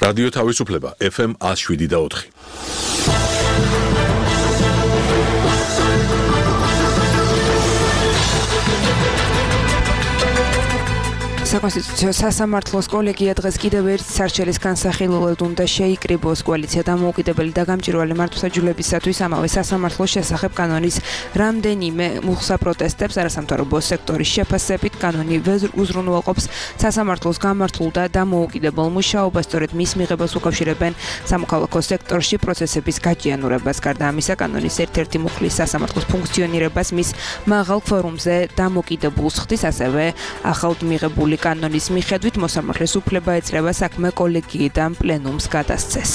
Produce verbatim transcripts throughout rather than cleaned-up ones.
რადიო თავისუფლება ეფ ემ one oh seven და four. საკონსტიტუციო სასამართლოს კოლეგია დღეს კიდევ ერთ სარჩელის განსახილველად უნდა შეიკრიბოს კოალიცია დამოუკიდებელი და გამჭვირვალე მართლმსაჯულებისათვის ამავე სასამართლოს შესახებ კანონის რამდენიმე მუხსა პროტესტებს არასამთავრობო სექტორის შეფასებით კანონი უზრუნველყოფს სასამართლოს გამართულ და დამოუკიდებელ მუშაობას, სწორედ მის მიღებას უკავშირებენ სამოქალაქო სექტორში პროცესების გაჭიანურებას. გარდა ამისა, კანონის ერთ-ერთი მუხლის სასამართლოს ფუნქციონირებას მის მაღალ ფორუმზე დამოკიდებულს ხდის, ასევე ახალ მიღებული კანონის მიხედვით მოსამართლეს უფლება ეწრება საქმე კოლეგიიდან პლენუმს გადასცეს.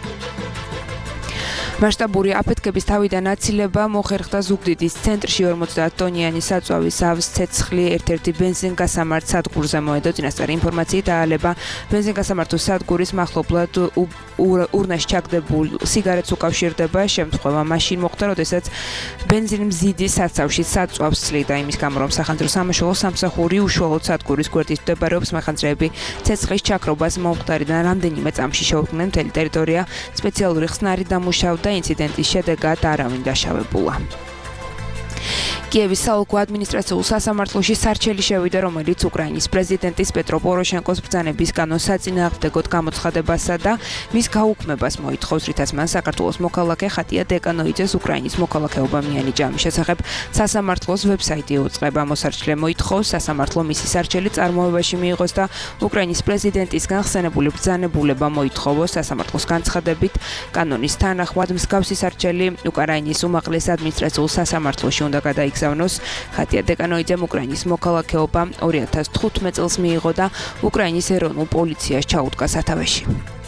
მასშტაბური აფეთქების თავიდან აცილება მოხერხდა ზუგდიდის ცენტრში ორმოცდაათ ტონიანი საწვავის ავზ ცეცხლი ერთ-ერთი ბენზინგასამართ სადგურზე მოედო. წინასწარი ინფორმაციით აალება ბენზინგასამართო სადგურის მახლობლად ურნაში ჩაგდებულ სიგარეტს უკავშირდება. შემთხვევა მაშინ მოხდა, როდესაც ბენზინმზიდი საცავში საწვავს ცლიდა. იმის გამო, რომ სახანძრო სამაშველო სამსახური უშუალოდ სადგურის გვერდით მდებარეობს, მოხანძრეები ცეცხლის ჩაქრობას მომხდარიდან რამდენიმე წამში შეუქმნენ. მთელი ტერიტორია სპეციალური ხსნარით დამუშავდა. ინციდენტის შედეგად არავინ დაშავებულა. კიევის საოლქო ადმინისტრაციულ სასამართლოში სარჩელი შევიდა, რომელიც უკრაინის პრეზიდენტის პეტრო პოროშენკოს ბრძანების კანონს საწინააღმდეგოდ გამოცხადებასა და მის გაუქმებას მოითხოვს, რითაც მან საქართველოს მოქალაქე ხატია დეკანოიძეს უკრაინის მოქალაქეობა მიენიჭა. ამის შესახებ სასამართლოს ვებსაიტი უწყება. მოსარჩლე მოითხოვს სასამართლო მისი სარჩელი წარმოებაში მიიღოს და უკრაინის პრეზიდენტისგან ხსენებული ბრძანებულება მოითხოვოს. სასამართლოს განცხადებით, კანონის თანახმად მსგავსი სარჩელი უკრაინის უმაღლეს ადმინისტრაციულ სასამართლოში უნდა გადაიქცეს. ხატია დეკანოიძემ უკრაინის მოქალაქეობა ორი ათას თხუთმეტ წელს მიიღო და უკრაინის ეროვნულ პოლიციას ჩაუდგა სათავეში.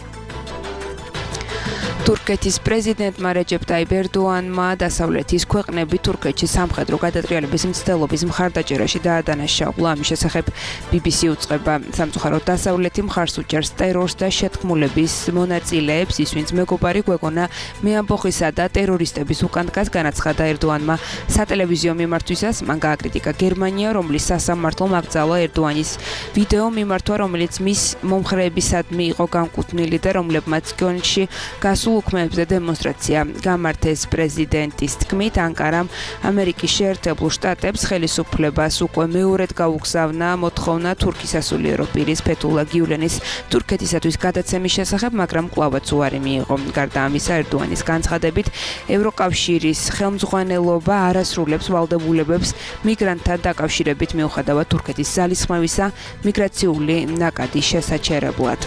თურქეთის პრეზიდენტმა რეჯეპ ტაიპ ერდოანმა დასავლეთის ქვეყნები თურქეთში სამხედრო გადატრიალების მცდელობის მხარდაჭერაში დაადანაშაულა. ამის შესახებ ბი ბი სი უწყება. სამწუხაროდ დასავლეთი მხარს უჭერს ტერორს და შეთქმულების მონაწილეებს, ის ვინც მეგობარი გვეგონა მეამბოხისა და ტერორისტების უკან დგას. განაცხადა ერდოანმა სატელევიზიო მიმართვისას. მან გააკრიტიკა გერმანია, რომლის სასამართლომ აკრძალა ერდოანის ვიდეო მიმართვა, რომელიც მის მომხრეებისადმი იყო განკუთვნილი და რომლებმაც კიონში გასულ უქმეებზე დემონსტრაცია გამართეს. პრეზიდენტის თქმით, ანკარამ ამერიკის შეერთებულ შტატებს ხელისუფლებას უკვე მეორედ გაუგზავნა მოთხოვნა თურქის სასულიერო პირის ფეთულა გიულენის თურქეთისათვის გადაცემის შესახებ, მაგრამ კვლავაც უარი მიიღო. გარდა ამისა, ერდოანის განცხადებით, ევროკავშირის ხელმძღვანელობა არასრულებს ვალდებულებებს მიგრანტთან დაკავშირებით, მიუხედავად თურქეთის ძალისხმევისა მიგრაციული ნაკადის შესაჩერებლად.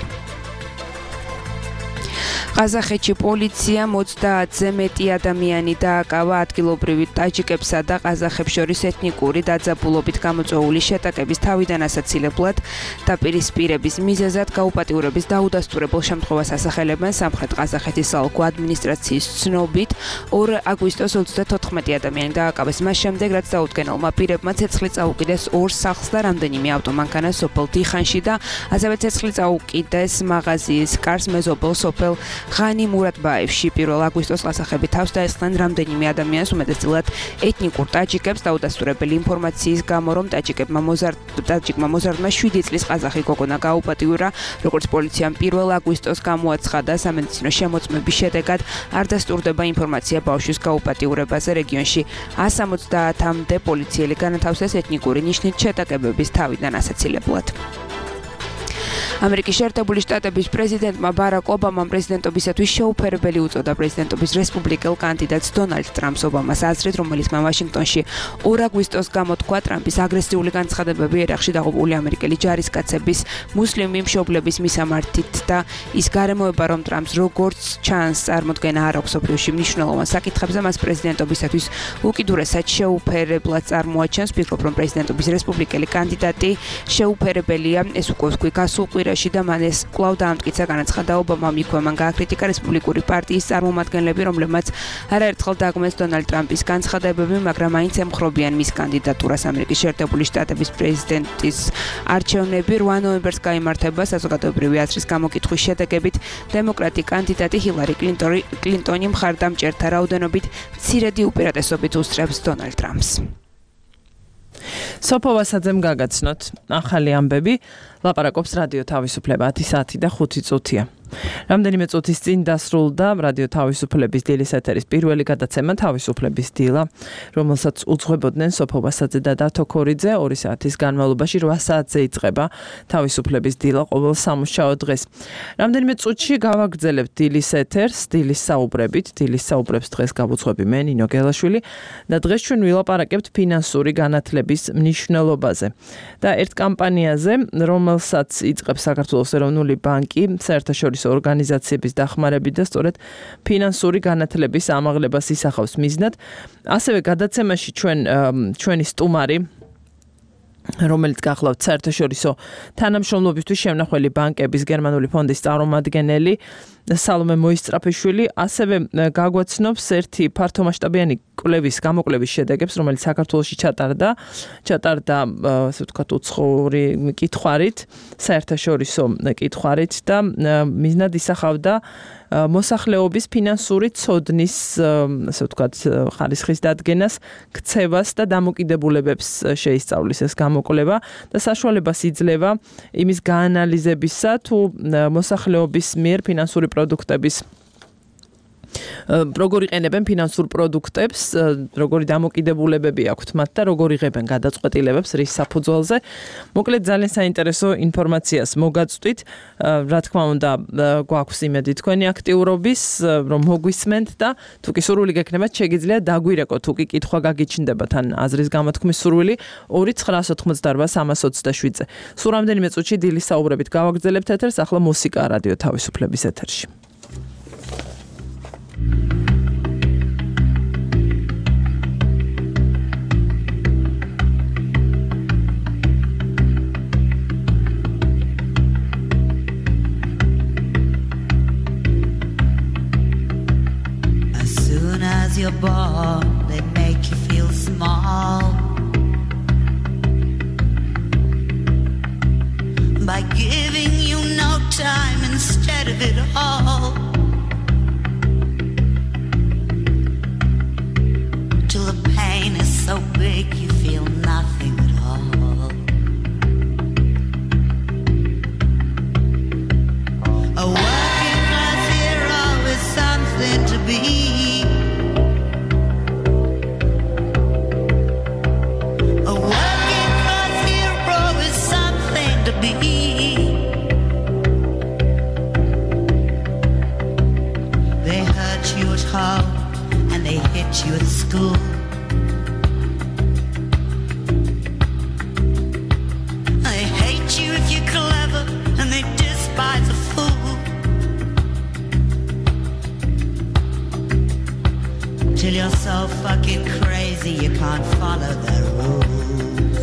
ყაზახეთში პოლიციამ ოცდაათზე მეტი ადამიანი დააკავა ადგილობრივი ტაჯიკებსა და ყაზახებს შორის ეთნიკური დაძაბულობით გამოწვეული შეტაკების თავიდან ასაცილებლად დაპირისპირების მიზეზად გაუპატიურების დაუდასტურებელ შემთხვევას ასახელებენ. სამხრეთ ყაზახეთის საოლქო ადმინისტრაციის ცნობით, ორი აგვისტოს ოცდათოთხმეტი ადამიანი დააკავეს მას შემდეგ, რაც დაუდგენელმა პირებმა ცეცხლი წაუკიდეს ორ სახლს და რამდენიმე ავტომანქანა სოფელ დიხანში და ასევე ცეცხლი წაუკიდეს მაღაზიის კარს მეზობელ სოფელ ღანი მურატბაევში. პირველ აგვისტოს ყაზახები თავს დაესხნენ რამდენიმე ადამიანს, უმეტესწილად ეთნიკურ ტაჯიკებს, დაუდასტურებელი ინფორმაციის გამო, რომ ტაჯიკებმა ტაჯიკმა მოზარდმა შვიდი წლის ყაზახი გოგონა გაუპატიურა. როგორც პოლიციამ პირველ აგვისტოს გამოაცხადა, სამედიცინო შემოწმების შედეგად არ დასტურდება ინფორმაცია ბავშვის გაუპატიურებაზე. რეგიონში one seventy-მდე პოლიციელი განათავსეს ეთნიკური ნიშნით შეტაკებების თავიდან ასაცილებლად. ამერიკის შეერთებული შტატების პრეზიდენტმა ბარაკ ობამამ პრეზიდენტობისათვის შეუფერებელი უწოდა პრეზიდენტობის რესპუბლიკელ კანდიდატს დონალდ ტრამპს. ობამას აზრით, რომელიც მან ვაშინგტონში ორ აგვისტოს გამოთქვა, ტრამპის აგრესიული განცხადებები ერაყში დაღუპული ამერიკელი ჯარისკაცების მუსლიმი მშობლების მისამართით და ის გარემოება, რომ ტრამპს როგორც ჩანს წარმოდგენა არ აქვს სოფლიოში მნიშვნელოვან საკითხებზე, მას პრეზიდენტობისათვის უკიდურესად შეუფერებლად წარმოაჩენს. ვფიქრობ, რომ პრეზიდენტობის რესპუბლიკელი კანდიდატი შეუფერებელია. ეს უკვე ვქვი გასულ კვირაში და მან ეს კვლავ დაამტკიცა. განაცხადა ობამამ. იქვე მან გააკრიტიკა რესპუბლიკური პარტიის წარმომადგენლები, რომლებმაც არაერთხელ დაგმეს დონალდ ტრამპის განცხადებები, მაგრამ მაინც ემხრობიან მის კანდიდატურას. ამერიკის შეერთებული შტატების პრეზიდენტის არჩევნები რვა ნოემბერს გაიმართება. საზოგადოებრივი აზრის გამოკითხვის შედეგებით დემოკრატი კანდიდატი ჰილარი კლინტონი მხარდამჭერთა რაოდენობით მცირედი უპირატესობით უსწრებს დონალდ ტრამპს. სოფოვასაძემ გაგაცნოთ ახალი ამბები. ლაპარაკობს რადიო თავისუფლება ათი საათი და ხუთი წუთია. რამდენიმე წუთის წინ დასრულდა რადიო თავისუფლების დილის ეთერის პირველი გადაცემა თავისუფლების დილა, რომელსაც უძღვებოდნენ სოფო ვასაძე და დათო ქორიძე. ორი საათის განმავლობაში რვა საათზე იწყება თავისუფლების დილა ყოველ სამუშაო დღეს. რამდენიმე წუთში გავაგრძელებთ დილის ეთერს, დილის საუბრებით. დილის საუბრებს დღეს გავუძღვები მე, ნინო გელაშვილი და დღეს ჩვენ ვილაპარაკებთ ფინანსური განათლების მნიშვნელობაზე და ერთ კამპანიაზე, რომელსაც იწყებს საქართველოს ეროვნული ბანკი საერთაშორისო ორგანიზაციების დახმარებით და სწორედ ფინანსური განათლების ამაღლებას ისახავს მიზნად. ასევე გადაცემაში ჩვენ ჩვენი სტუმარი, რომელიც გახლავთ საერთაშორისო თანამშრომლობისთვის შემნახველი ბანკების გერმანული ფონდის წარმომადგენელი სალომე მოისწრაფიშვილი, ასევე გაგვაცნობს ერთი ფართომასშტაბიანი კვლევის გამოკვლევის შედეგებს, რომელიც საქართველოში ჩატარდა, ჩატარდა, ასე ვთქვათ, უცხოური კითხვარით, საერთაშორისო კითხვარით და მიზნად ისახავდა მოსახლეობის ფინანსური ცოდნის, ასე ვთქვათ, ხარისხის დადგენას, ქცევას და დამოკიდებულებებს შეისწავლის ეს გამოკვლევა და საშუალებას იძლევა იმის გაანალიზებისა, თუ მოსახლეობის მიერ ფინანსური პროდუქტების როგორ იყენებენ ფინანსურ პროდუქტებს, როგორი დამოკიდებულებები აქვთ მათ და როგორ იღებენ გადაწყვეტილებებს რის საფუძველზე. მოკლედ ძალიან საინტერესო ინფორმაციას მოგაწვით. რა თქმა უნდა, გვაქვს იმედი თქვენი აქტიურობის, რომ მოგვისმენთ და თუ კი სურვილი გექნებათ, შეგიძლიათ დაგვირეკოთ, თუ კი კითხვა გაგიჩნდებათ ან აზრის გამოთქმის სურვილი ორი ცხრა ოცდაოთხ სამას ოცდაშვიდზე. სულ რამდენიმე წუთში დილის საუბრებით გავაგრძელებთ ეთერს, ახლა მუსიკა რადიო თავისუფლების ეთერში. You're born, they make you feel small by giving you no time instead of it all, till the pain is so big you feel nothing at all. A working class hero is something to be. And they hit you at school. They hate you if you're clever, and they despise a fool. Till you're so fucking crazy you can't follow their rules.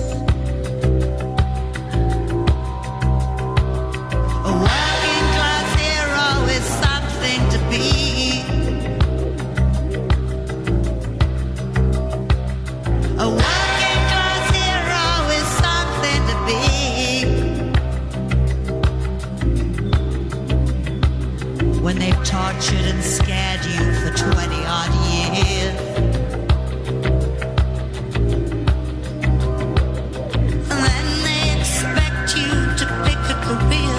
A working class hero is something to be. A working class hero is something to be. When they've tortured and scared you for twenty odd years, and then they expect you to pick a career.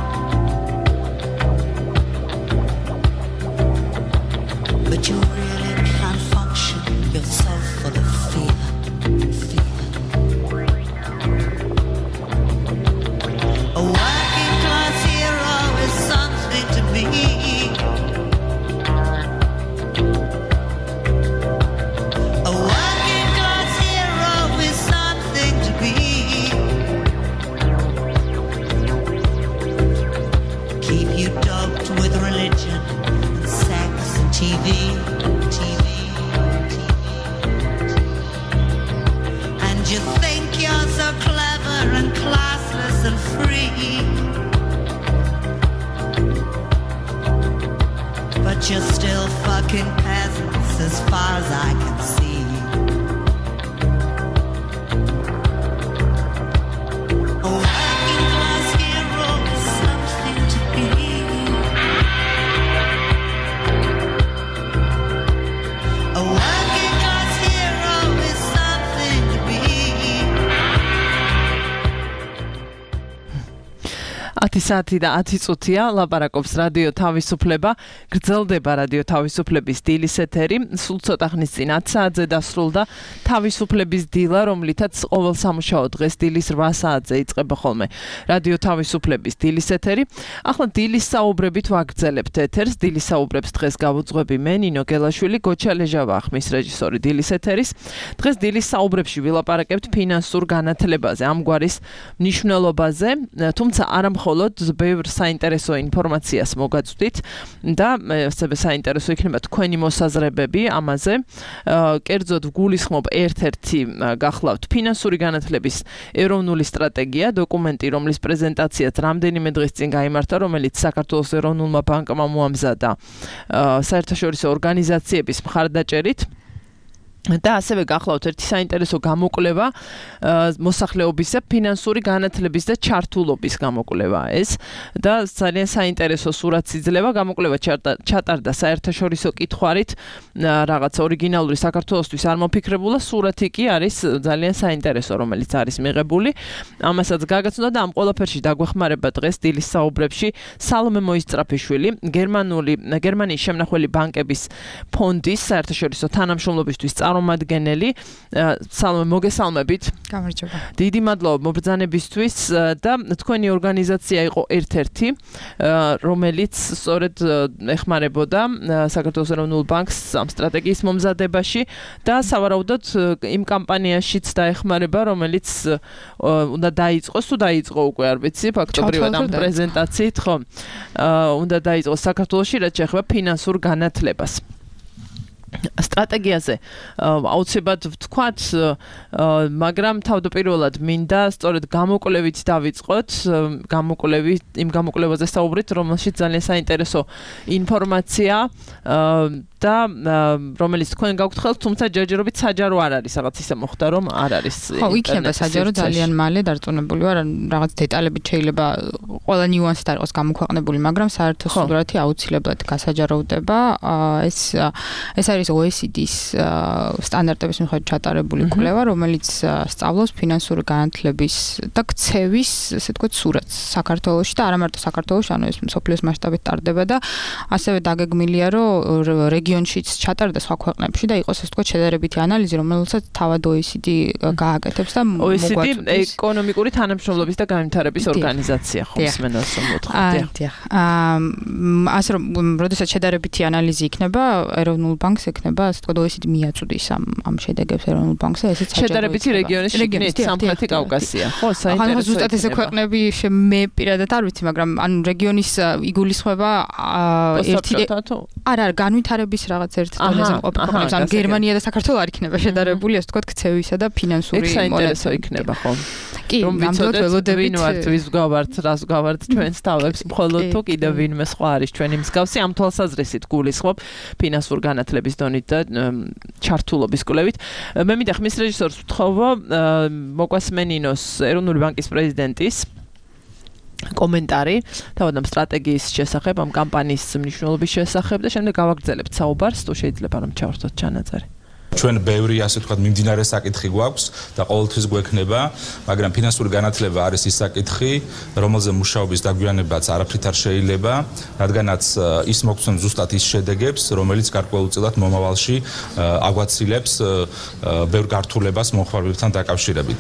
But you really can't function, you're so full of fear. A working class hero is something to be. A working class hero is something to be. Keep you doped with religion and sex and T V, T V, T V. And you think you're so clever and classless and free, but you're still fucking peasants as far as I can see. A working class hero is something to be. A working class hero is something to be. ათი საათი და ათი წუთია ლაპარაკობს რადიო თავისუფლება. გრძელდება რადიო თავისუფლების დილის ეთერი. სულ ცოტა ხნის წინ ათი საათზე დასრულდა თავისუფლების დილა, რომლითაც ყოველ სამუშაო დღეს დილის რვა საათზე იწყება ხოლმე რადიო თავისუფლების დილის ეთერი. ახლა დილის საუბრებით ვაგრძელებთ ეთერს. დილის საუბრებს დღეს გავუძღვები მე, ნინო გელაშვილი, გოჩა ლეჟავა ხმის რეჟისორი დილის ეთერის. დღეს დილის საუბრებში ვილაპარაკებთ ფინანსურ განათლებაზე, ამგვარის მნიშვნელობაზე, თუმცა არა მხოლოდ ბევრ საინტერესო ინფორმაციას მოგაწვდით და ასევე საინტერესო იქნება თქვენი მოსაზრებები ამაზე. კერძოდ ვგულისხმობ ერთ-ერთი გახლავთ ფინანსური განათლების ეროვნული სტრატეგია, დოკუმენტი, რომლის პრეზენტაციაც რამდენიმე დღის წინ გაიმართა, რომელიც საქართველოს ეროვნულმა ბანკმა მოამზადა საერთაშორისო ორგანიზაციების მხარდაჭერით. და ასევე გახლავთ ერთი საინტერესო გამოკვლევა მოსახლეობისა ფინანსური განათლების და ჩართულობის გამოკვლევა ეს და ძალიან საინტერესო სურათს იძლევა. გამოკვლევა ჩატარდა საერთაშორისო კითხვარით, რაღაც ორიგინალური საქართველოსთვის არ მოფიქრებულა, სურათი კი არის ძალიან საინტერესო, რომელიც არის მიღებული. ამასაც გაგაცნო და ამ ყველაფერში დაგვეხმარება დღეს დილის საუბრებში სალომე მოისწრაფიშვილი, გერმანული გერმანიის შემნახველი ბანკების ფონდის საერთაშორისო თანამშრომლობისთვის წარმომადგენელი. სალომე, მოგესალმებით. გამარჯობა. დიდი მადლობა მობრძანებისთვის და თქვენი ორგანიზაცია იყო ერთ-ერთი, რომელიც სწორედ ეხმარებოდა საქართველოს ეროვნულ ბანკს ამ სტრატეგიის მომზადებაში და სავარაუდოდ იმ კამპანიაშიც დაეხმარება, რომელიც უნდა დაიწყოს, თუ დაიწყო უკვე არ ვიცი, ფაქტობრივად ამ პრეზენტაციით, ხო? უნდა დაიწყოს საქართველოში, რაც შეეხება ფინანსურ განათლებას. სტრატეგიაზე აუცილებლად ვთქვათ, მაგრამ თავდაპირველად მინდა სწორედ გამოკვლევით დავიწყოთ, გამოკვლევით, იმ გამოკვლევაზე საუბრით, რომელშიც ძალიან საინტერესო ინფორმაცია და რომელიც თქვენ გაგვთხელთ, თუმცა ჯერჯერობით საჯარო არ არის, რაღაც ისე მოხდა, რომ არ არის. ხო, იქნება საჯარო ძალიან მალე დარწმუნებული ვარ, რაღაც დეტალებით შეიძლება ყველა ნიუანსი იყოს გამოქვეყნებული, მაგრამ საერთო სურათი აუცილებლად გასაჯაროვდება. ეს ეს არის O E C D-ის სტანდარტების მიხედვით ჩატარებული კვლევა, რომელიც სწავლობს ფინანსური განათლების და ქცევის, ესე ვთქვათ, სურათს საქართველოში და არა მარტო საქართველოში, ანუ ეს მსოფლიოს მასშტაბით ტარდება და ასევე დაგეგმილია, რომ რეგიონშიც ჩატარდა სხვა ქვეყნებში და იყოს, ესე ვთქვათ, შედარებითი ანალიზი, რომელსაც თავად O E C D გააკეთებს და მოგვაწვდის. O E C D ეკონომიკური თანამშრომლობის და განვითარების ორგანიზაცია, ხო, მსმენელს მოთხოვთ. დიახ. ასე რომ, როდესაც შედარებითი ანალიზი იქნება, ეროვნულ ბანკს იქნება, ასე ვთქვათ, O E C D მიაწვდის ამ ამ შედეგებს ეროვნულ ბანკს და ესეც შედარებითი რეგიონის შიგნით სამხრეთი კავკასია. ხო, საინტერესო. ანუ ზუსტად ესე ქვეყნები მე პირადად არ ვიცი, მაგრამ ანუ რეგიონის იგულისხმება ერთი არა, არა, განვითარების რაღაც ერთ დონეზე მყოფ ქვეყნებს, ანუ გერმანია და საქართველო არ იქნება შედარებული, ასე ვთქვათ, ქცევისა და ფინანსური საინტერესო იქნება, ხო? კი, ნამდვილად ველოდებით ვინ ვართ, ვის გავართ, რას გავართ ჩვენს თავებს, მხოლოდ თუ კიდევ ვინმე სხვა არის ჩვენი მსგავსი, ამ თვალსაზრისით გულისხმობ ფინანსურ განათლების დონით და ჩართულობის კვლევით. მე მინდა ხმის რეჟისორს ვთხოვო, მოგვასმენინოს ეროვნული ბანკის პრეზიდენტის კომენტარი თავად ამ სტრატეგიის შესახებ, ამ კამპანიის მნიშვნელობის შესახებ და შემდეგ გავაგრძელებთ საუბარს, თუ შეიძლება რომ ჩავართოთ ჩანაწერი. ჩვენ ბევრი, ასე ვთქვათ, მიმდინარე საკითხი გვაქვს და ყოველთვის გვექნება, მაგრამ ფინანსური განათლება არის ის საკითხი, რომელზე მუშაობის დაგვიანებაც არაფრით არ შეიძლება, რადგანაც ის მოგცემს ზუსტად ის შედეგებს, რომელიც გარკვეულწილად მომავალში აგვაცილებს ბევრ გართულებას მომხმარებლებთან დაკავშირებით.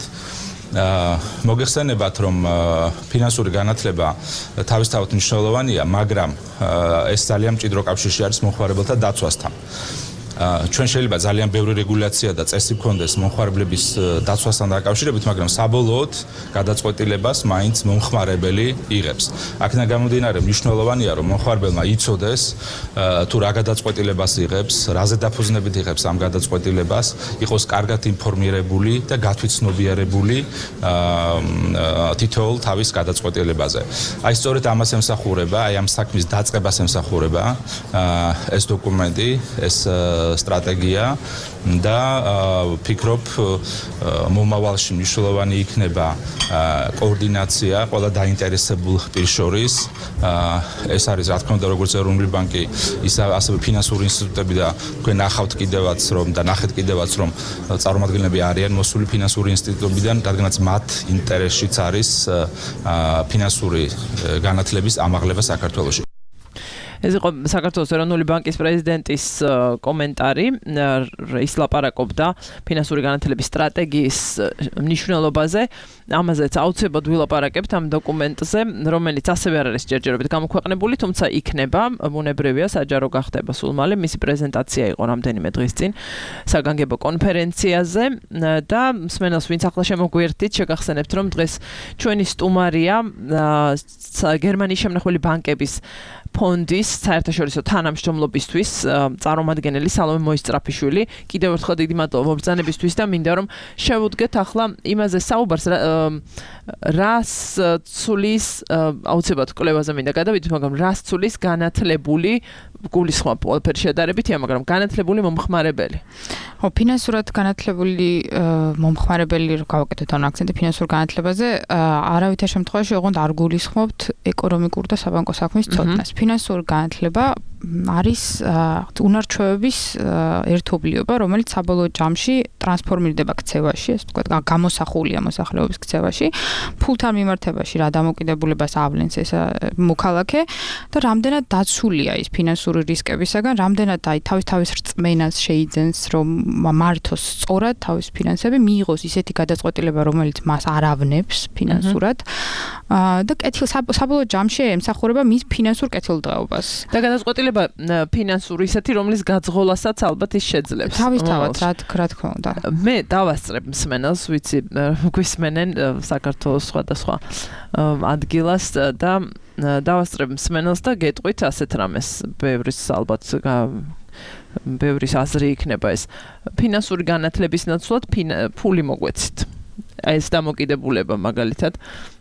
მოგეხსენებათ, რომ ფინანსური განათლება თავისთავად მნიშვნელოვანია, მაგრამ ეს ძალიან მჭიდრო კავშირში არის მომხმარებელთა დაცვასთან. ჩვენ შეიძლება ძალიან ბევრი რეგულაცია და წესი გქონდეს მომხმარებლების დაცვასთან დაკავშირებით, მაგრამ საბოლოოდ გადაწყვეტილებას მაინც მომხმარებელი იღებს. აქედან გამომდინარე, მნიშვნელოვანია, რომ მომხმარებელმა იცოდეს, თუ რა გადაწყვეტილებას იღებს, რაზე დაფუძნებით იღებს ამ გადაწყვეტილებას, იყოს კარგად ინფორმირებული და გათვითცნობიერებული თითოეულ თავის გადაწყვეტილებაზე. აი სწორედ ამას ემსახურება, აი ამ საქმის დაწყებას ემსახურება ეს დოკუმენტი, ეს სტრატეგია და ფიქრობ მომავალში მნიშვნელოვანი იქნება კოორდინაცია ყველა დაინტერესებულ პირს შორის. ეს არის რა თქმა უნდა როგორც ეროვნული ბანკი, ისე ასევე ფინანსური ინსტიტუტები და თქვენ ნახავთ კიდევაც რომ და ნახეთ კიდევაც რომ წარმომადგენლები არიან მოსული ფინანსური ინსტიტუტებიდან, რადგანაც მათ ინტერესშიც არის ფინანსური განათლების ამაღლება საქართველოში. ეს იყო საქართველოს ეროვნული ბანკის პრეზიდენტის კომენტარი. ის ლაპარაკობდა ფინანსური განათლების სტრატეგიის მნიშვნელობაზე. ამაზეც აუცილებლად ვილაპარაკებთ ამ დოკუმენტზე, რომელიც ასევე არ არის ჯერჯერობით გამოქვეყნებული, თუმცა იქნება, ბუნებრივია, საჯარო გახდება სულ მალე. მისი პრეზენტაცია იყო რამდენიმე დღის წინ საგანგებო კონფერენციაზე და მსმენელს ვინც ახლა შემოგვიერთდით, შეგახსენებთ, რომ დღეს ჩვენი სტუმარია გერმანიის შემნახველი ბანკების ფონდის საერთაშორისო თანამშრომლობისთვის წარმომადგენელი სალომე მოისწრაფიშვილი. კიდევ ერთხელ დიდი მადლობა მობრძანებისთვის და მინდა რომ შევუდგეთ ახლა იმაზე საუბარს რას ცulis აუცილებლად კვლევაზე მინდა გადავიდეთ, მაგრამ რას ცulis განათლებული გულისხმობ ყველაფერი შედარებითია, მაგრამ განათლებული მომხმარებელი. ხო, ფინანსურად განათლებული მომხმარებელი რო გავაკეთოთ ან აქცენტი ფინანსურ განათლებაზე, არავითარ შემთხვევაში ოღონდ არ გულისხმობთ ეკონომიკურ და საბანკო საქმის ცოდნას. ფინანსური განათლება არის უნარჩვევების ერთობლიობა, რომელიც საბოლოო ჯამში ტრანსფორმირდება ქცევაში, ასე ვთქვათ, გამოსახულია მოსახლეობის ქცევაში, ფულთან მიმართებაში რა დამოკიდებულებას ავლენს ეს მოქალაქე და რამდენად დაცულია ის ფინანსური რისკებისაგან, რამდენად აი თავის თავის რწმენას შეიძენს, რომ მართოს სწორად თავის ფინანსები, მიიღოს ისეთი გადაწყვეტილება, რომელიც მას არ ავნებს ფინანსურად და კეთილ საბოლოო ჯამში ემსახურება მის ფინანსურ კეთილდღეობას. და გადაწყვეტილება ფინანსური ისეთი, რომლის გაძღოლასაც ალბათ ის შეძლებს. თავისთავად, რა თქმა უნდა. მე დავასწრებ მსმენელს, ვიცი, გვისმენენ საქართველოს სხვადასხვა ადგილას და დავასწრებ მსმენელს და გეტყვით ასეთ რამეს, ბევრის ალბათ ბევრის აზრი იქნება ეს. ფინანსური განათლების ნაცვლად ფული მოგვეცით. ეს დამოკიდებულება მაგალითად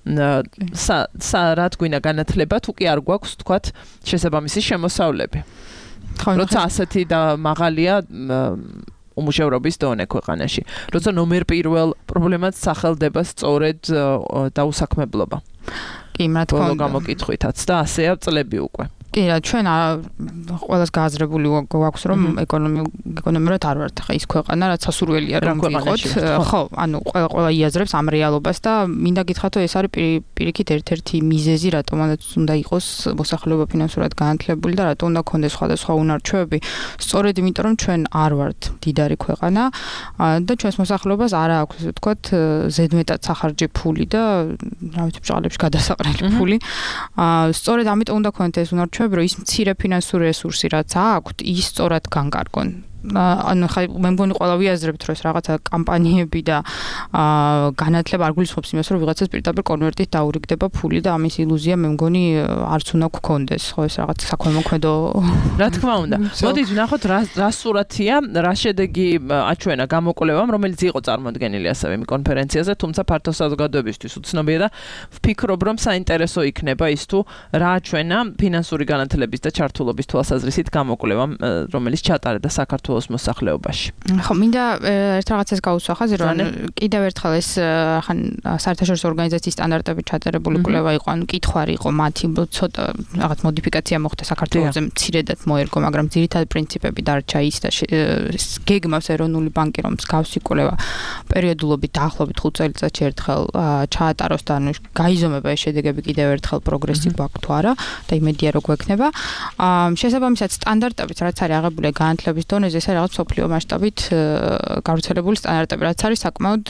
სა რა თქინა განათლება თუ კი არ გვაქვს თქვათ შესაბამისი შემოსავლები. როცა ასეთი და მაღალია უმუშევრობის დონე ქვეყანაში. როცა ნომერ პირველ პრობლემად სახელდება სწორედ დაუსაქმებლობა. კი, რა თქმა უნდა. გამოკითხვითაც და ასეა წლები უკვე. კი, რა ჩვენ ყველას გააზრებული გვაქვს რომ ეკონომიურად არ ვართ ხა ის ქვეყანა რაც სასურველია რომ ვიყოთ. ხო, ანუ ყველა ყველა იაზრებს ამ რეალობას და მინდა გითხრათ რომ ეს არის პირიქით ერთ-ერთი მიზეზი რატომაც უნდა იყოს მოსახლეობა ფინანსურად განათლებული და რატომ უნდა გქონდეს სხვადასხვა უნარჩვევები. სწორედ იმიტომ რომ ჩვენ არ ვართ მდიდარი ქვეყანა და ჩვენს მოსახლეობას არ აქვს ასე ვთქვათ ზედმეტად სახარჯი ფული და რა ვიცი ბჭყალებში გადასაყრელი ფული. სწორედ ამიტომ უნდა გქონდეს ეს უნარჩვევები რომ ის მცირე ფინანსური რესურსი რაც აქვთ, ის სწორად განკარგონ. ანუ ხა მე მგონი ყველა ვიაზრებთ რომ ეს რაღაცა კამპანიები და განათლება არ გულისხმობს იმას რომ ვიღაცას პირდაპირ კონვერტით დაურიგდება ფული და ამის ილუზია მე მგონი არც უნდა გქონდეს ხო ეს რაღაც საქველმოქმედო რა თქმა უნდა. მოდით ვნახოთ რა რა სურათია, რა შედეგი აჩვენა გამოკვლევამ, რომელიც იყო წარმოდგენილი ასევე იმ კონფერენციაზე, თუმცა ფართო საზოგადოებისთვის უცნობია და ვფიქრობ რომ საინტერესო იქნება ის თუ რა აჩვენა ფინანსური განათლების და ჩართულობის თვალსაზრისით გამოკვლევამ, რომელიც ჩატარდა საქართველოს მოსახლეობაში. ხო, მინდა ერთ რაღაცას გაუსახაზე, რომ კიდევ ერთხელ ეს ხან საერთაშორისო ორგანიზაციის სტანდარტებით ჩატარებული კვლევა იყო, ანუ კითხვარი იყო მათი ცოტა რაღაც მოდიფიკაცია მოხდა საქართველოზე, მცირედად მოერგო, მაგრამ ძირითადი პრინციპები დარჩა ის და გეგმავს ეროვნული ბანკი, რომ მსგავსი კვლევა პერიოდულობით დაახლოებით ხუთ წელიწადში ერთხელ ჩაატაროს და ანუ გაიზომება ეს შედეგები კიდევ ერთხელ პროგრესი გვაქვს თუ არა და იმედია რომ გვექნება. შესაბამისად სტანდარტებით რაც არის აღებული განათლების დონეზე ეს არის რაღაც სოფლიო მასშტაბით გავრცელებული სტანდარტები, რაც არის საკმაოდ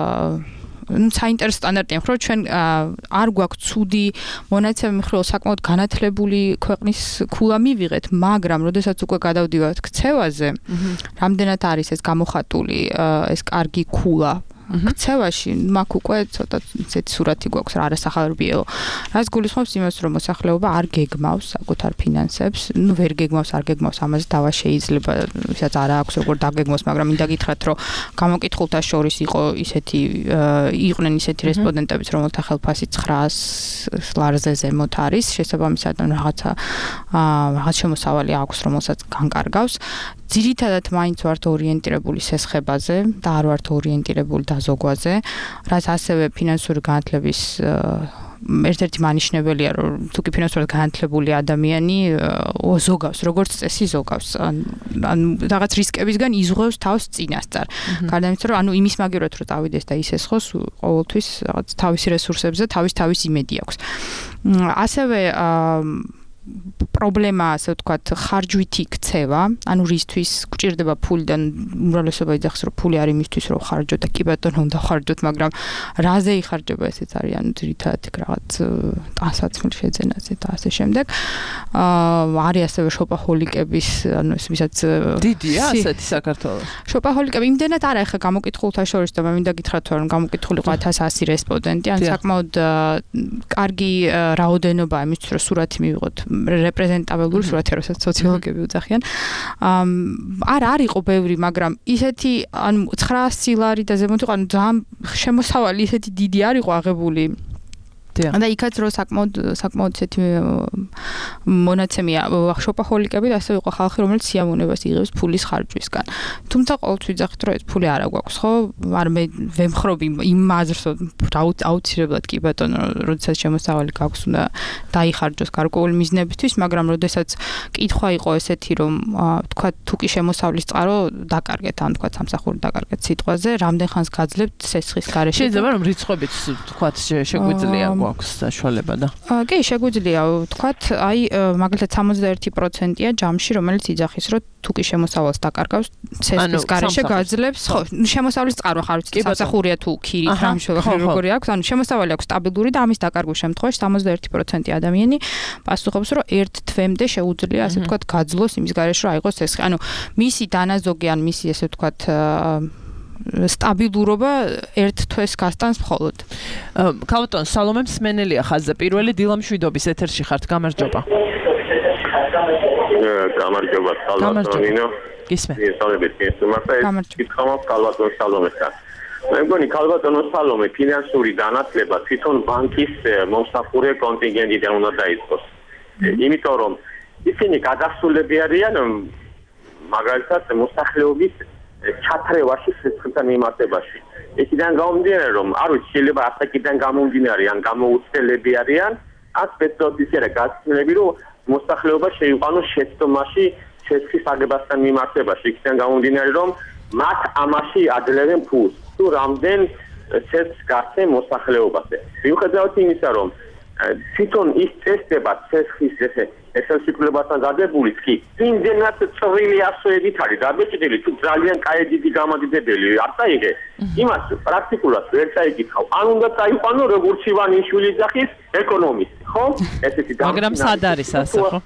ну საინტერესო სტანდარტია, ხო ჩვენ არ გვაქვს ცუდი მონაცემი მხრივ საკმაოდ განათლებული ქვეყნის ქულა მივიღეთ, მაგრამ როდესაც უკვე გადავდივართ ქცევაზე, რამდენად არის ეს გამოხატული ეს კარგი ქულა ქცევაში მაგ უკვე ცოტა ისეთი სურათი გვაქვს რა არასახარბიელო. რაც გულისხმობს იმას, რომ მოსახლეობა არ გეგმავს საკუთარ ფინანსებს, ну ვერ გეგმავს, არ გეგმავს, ამაზე დავა შეიძლება, ვისაც არ აქვს როგორ დაგეგმოს, მაგრამ მინდა გითხრათ, რომ გამოკითხულთა შორის იყო ისეთი იყვნენ ისეთი რესპონდენტებიც, რომელთა ხელფასი ცხრაას ლარზე ზემოთ არის, შესაბამისად რაღაცა რაღაც შემოსავალი აქვს, რომელსაც განკარგავს. ძირითადად მაინც ვართ ორიენტირებული სესხებაზე და არ ვართ ორიენტირებული დაზოგვაზე, რაც ასევე ფინანსური განათლების ერთ-ერთი მანიშნებელია, რომ თუ კი ფინანსურად განათლებული ადამიანი ზოგავს, როგორც წესი ზოგავს, ან რაღაც რისკებისგან იზღვევს თავს წინასწარ. გარდა იმისა, რომ ანუ იმის მაგივრად რომ წავიდეს და ისესხოს, ყოველთვის რაღაც თავისი რესურსებზე, თავის თავის იმედი აქვს. ასევე პრობლემა, ასე ვთქვათ, ხარჯვითი ქცევა, ანუ რისთვის გვჭირდება ფული და უმრავლესობა იძახს, რომ ფული არის იმისთვის, რომ ხარჯოთ და კი ბატონო უნდა ხარჯოთ, მაგრამ რაზე იხარჯება ესეც არის, ანუ ძირითადად რაღაც ტანსაცმლის შეძენაზე და ასე შემდეგ. აა არის ასევე შოპაჰოლიკების, ანუ ეს ვისაც დიდია ასეთი საქართველოს. შოპაჰოლიკები იმდენად არა ეხა გამოკითხულთა შორის და მე მინდა გითხრათ, რომ გამოკითხული იყო ათას ასი რესპონდენტი, ან საკმაოდ კარგი რაოდენობა იმისთვის, რომ სურათი მივიღოთ რეპრეზენტაბელური სურათი, რასაც სოციოლოგები უძახიან. არ არ იყო ბევრი, მაგრამ ისეთი ანუ ცხრაასი ლარი და ზემოთ იყო, ანუ ძალიან შემოსავალი ისეთი დიდი არ იყო აღებული. და იქაც რო საკმაოდ საკმაოდ ისეთი მონაცემია შოპაჰოლიკები და ასევე იყო ხალხი, რომელიც სიამოვნებას იღებს ფულის ხარჯვისგან. თუმცა ყოველთვის ვიძახით, რომ ეს ფული არ აგვაქვს, ხო? არ მე ვემხრობ იმ აზრს, აუცილებლად კი ბატონო, როდესაც შემოსავალი გაქვს, უნდა დაიხარჯოს გარკვეული მიზნებისთვის, მაგრამ როდესაც კითხვა იყო ესეთი, რომ თქვა თუ კი შემოსავლის წყარო დაკარგეთ, ან თქვა სამსახური დაკარგეთ სიტყვაზე, რამდენ ხანს გაძლევთ სესხის გარეშე? შეიძლება რომ რიცხვებით თქვა შეგვიძლია აქვს საშუალება და. კი, შეგვიძლია ვთქვათ, აი მაგალითად სამოცდაერთი პროცენტია ჯამში, რომელიც იძახის, რომ თუ კი შემოსავალს დაკარგავს, სესხის გარეშე გაძლევს, ხო, შემოსავლის წყარო ხარ ვიცი, სამსახურია თუ ქირით, რა მნიშვნელობა როგორი აქვს, ანუ შემოსავალი აქვს სტაბილური და ამის დაკარგვის შემთხვევაში სამოცდაერთი პროცენტი ადამიანი პასუხობს, რომ ერთ თვემდე შეუძლია, ასე ვთქვათ, გაძლოს იმის გარეშე, რომ აიღოს სესხი. ანუ მისი დანაზოგი ან მისი, ასე ვთქვათ, სტაბილურობა ერთ თვეს გასტანს მხოლოდ. ქალბატონ სალომე მსმენელია ხაზზე. პირველი დილა მშვიდობის ეთერში ხართ, გამარჯობა. გამარჯობა, ქალბატონინო. გისმენთ. მისალებით გესმართ. კითხავ ქალბატონ სალომესთან. მე მგონი ქალბატონო სალომე ფინანსური განათლება თვითონ ბანკის მომსახურე კონტინგენტიდან უნდა დაიწყოს. იმიტომ რომ ისინი გადასულები არიან მაგალითად მოსახლეობის ჩათრევაში სესხთან მიმართებაში. Ekiden გამომდინარე რომ არ ვიცი შეიძლება ასაკიდან გამომდინარე ან გამოუცდელები არიან, ან სპეციალისტები გასცემლები რომ მოსახლეობა შეიყვანოს შეცდომაში სესხის აგებასთან მიმართებაში. Ekiden გამომდინარე რომ მათ ამაში ადლევენ ფულს. თუ რამდენ სესხს გასცემ მოსახლეობაზე. მიუხედავად იმისა რომ თვითონ ის წესდება სესხის ესე ესელსიკლებასთან გადებული კი იმდენად წვრილი ასოებით არის დაბეჭდილი თუ ძალიან კაი დიდი გამადიდებელი არ წაიღე იმას პრაქტიკულად ვერ წაიგითხავ ან უნდა წაიყვანო როგორც ივანიშვილი ძახის ეკონომისტი ხო ესეთი მაგრამ სად არის ასე ხო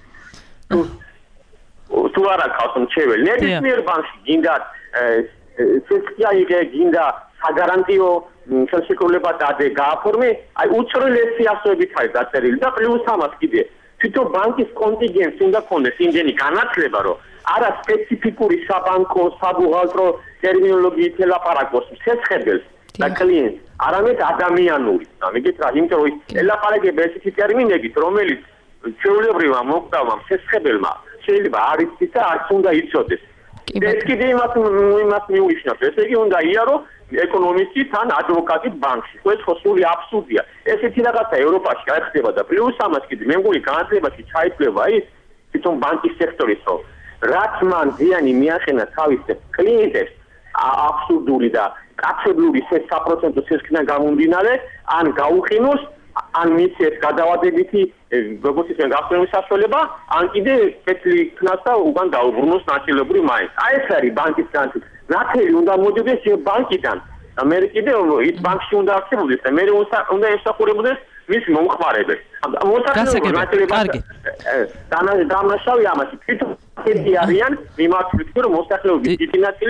თუ არა ყავს მრჩეველი ნებისმიერ ბანკში გინდა სესხი აიღე გინდა საგარანტიო ხელშეკრულება დაადე გააფორმე აი უწრილესი ასოებით არის დაწერილი და პლუს ამას კიდე თვითონ ბანკის კონტინგენტს უნდა ქონდეს იმდენი განათლება რომ არა სპეციფიკური საბანკო საბუღალტრო ტერმინოლოგიით ელაპარაკოს სესხებელს და კლიენტს არამედ ადამიანური ამიგეთ რა იმიტომ რომ ელაპარაკება ესეთი ტერმინებით რომელიც ჩვეულებრივმა მოკვდავმა სესხებელმა შეიძლება არ იცის და არც უნდა იცოდეს ეს კიდე იმას იმას მიუნიშნავს ესე იგი უნდა იარო ეკონომისტი თან ადვოკატი ბანკში. ეს ხო სული აბსურდია. ესეთი რაღაცა ევროპაში არ ხდება და პლუს ამას კიდე მე მგონი განათლებაში ჩაითვლება ის თვითონ ბანკის სექტორის ხო რაც მან ზიანი მიახენა თავის კლიენტებს აბსურდული და კაცებლური საპროცენტო სესხიდან გამომდინარე ან გაუყინოს ან მისცეს გადავადებითი როგორც ისე გასწრების საშუალება ან კიდე სპეციალური ქნას და უგან დაუბრუნოს ნაწილობრივ მაინც. აი ეს არის ბანკის განათლება. ნათელი უნდა მოდიდეს ბანკიდან. მე კიდე ის ბანკში უნდა აქცევოდეს და მე უნდა ესახურებოდეს მის მომხმარებელს. კარგი. დამნაშავე ამაში თვითონ ერთი არიან მიმართულებით რომ მოსახლეობის დიდი ნაწილი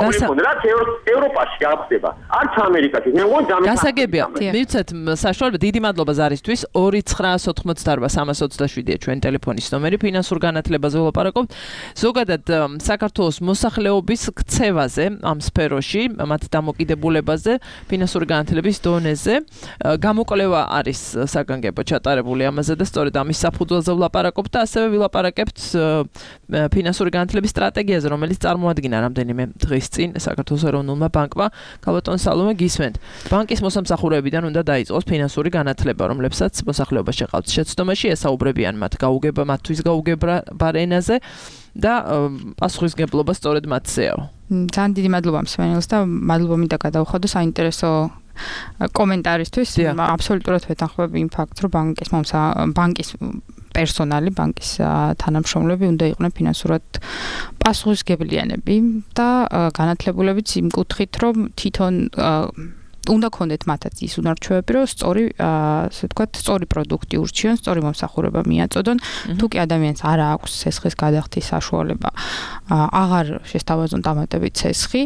მოგონდა რაც ევროპაში არ ხდება. არც ამერიკაში. მე მგონი დამე გასაგებია. მივცეთ საშუალება დიდი მადლობა ზარისთვის ორი ცხრაას ოთხმოცდაარბა სამას ოცდაშვიდია ჩვენ ტელეფონის ნომერი ფინანსურ განათლებაზე ვლაპარაკობთ. ზოგადად საქართველოს მოსახლეობის ქცევაზე ამ სფეროში, მათ დამოკიდებულებაზე, ფინანსური განათლების დონეზე გამოკვლევა არის საგანგებო ჩატარებული ამაზე და სწორედ ამის საფუძველზე ვლაპარაკობთ და ასევე ვილაპარაკებთ ფინანსური განათლების სტრატეგიაზე, რომელიც წარმოადგინა რამდენიმე დღის წინ საქართველოს ეროვნულმა ბანკმა. ქალბატონ სალომე გისმენთ. ბანკის მოსამსახურეებიდან უნდა დაიწყოს ფინანსური განათლება, რომლებსაც მოსახლეობა შეყავთ შეცდომაში, ესაუბრებიან მათ გაუგება, მათთვის გაუგებარ ენაზე და პასუხისმგებლობა სწორედ მათზეა. ძალიან დიდი მადლობა მსმენელს და მადლობა მინდა გადავხადო საინტერესო კომენტარისთვის. აბსოლუტურად ვეთანხმები იმ ფაქტს, რომ ბანკის მომსა ბანკის პერსონალი, ბანკის თანამშრომლები უნდა იყვნენ ფინანსურად პასუხისმგებლიანები და განათლებულებიც იმ კუთხით, რომ თვითონ უნდა კონდეთ მათაც ის უნარჩვევები, რომ სწორი, ასე ვთქვათ, სწორი პროდუქტი ურჩიონ, სწორი მომსახურება მიაწოდონ. თუ კი ადამიანს არ აქვს ცესხის გადახდის საშუალება, აღარ შესთავაზონ დამატებით ცესხი.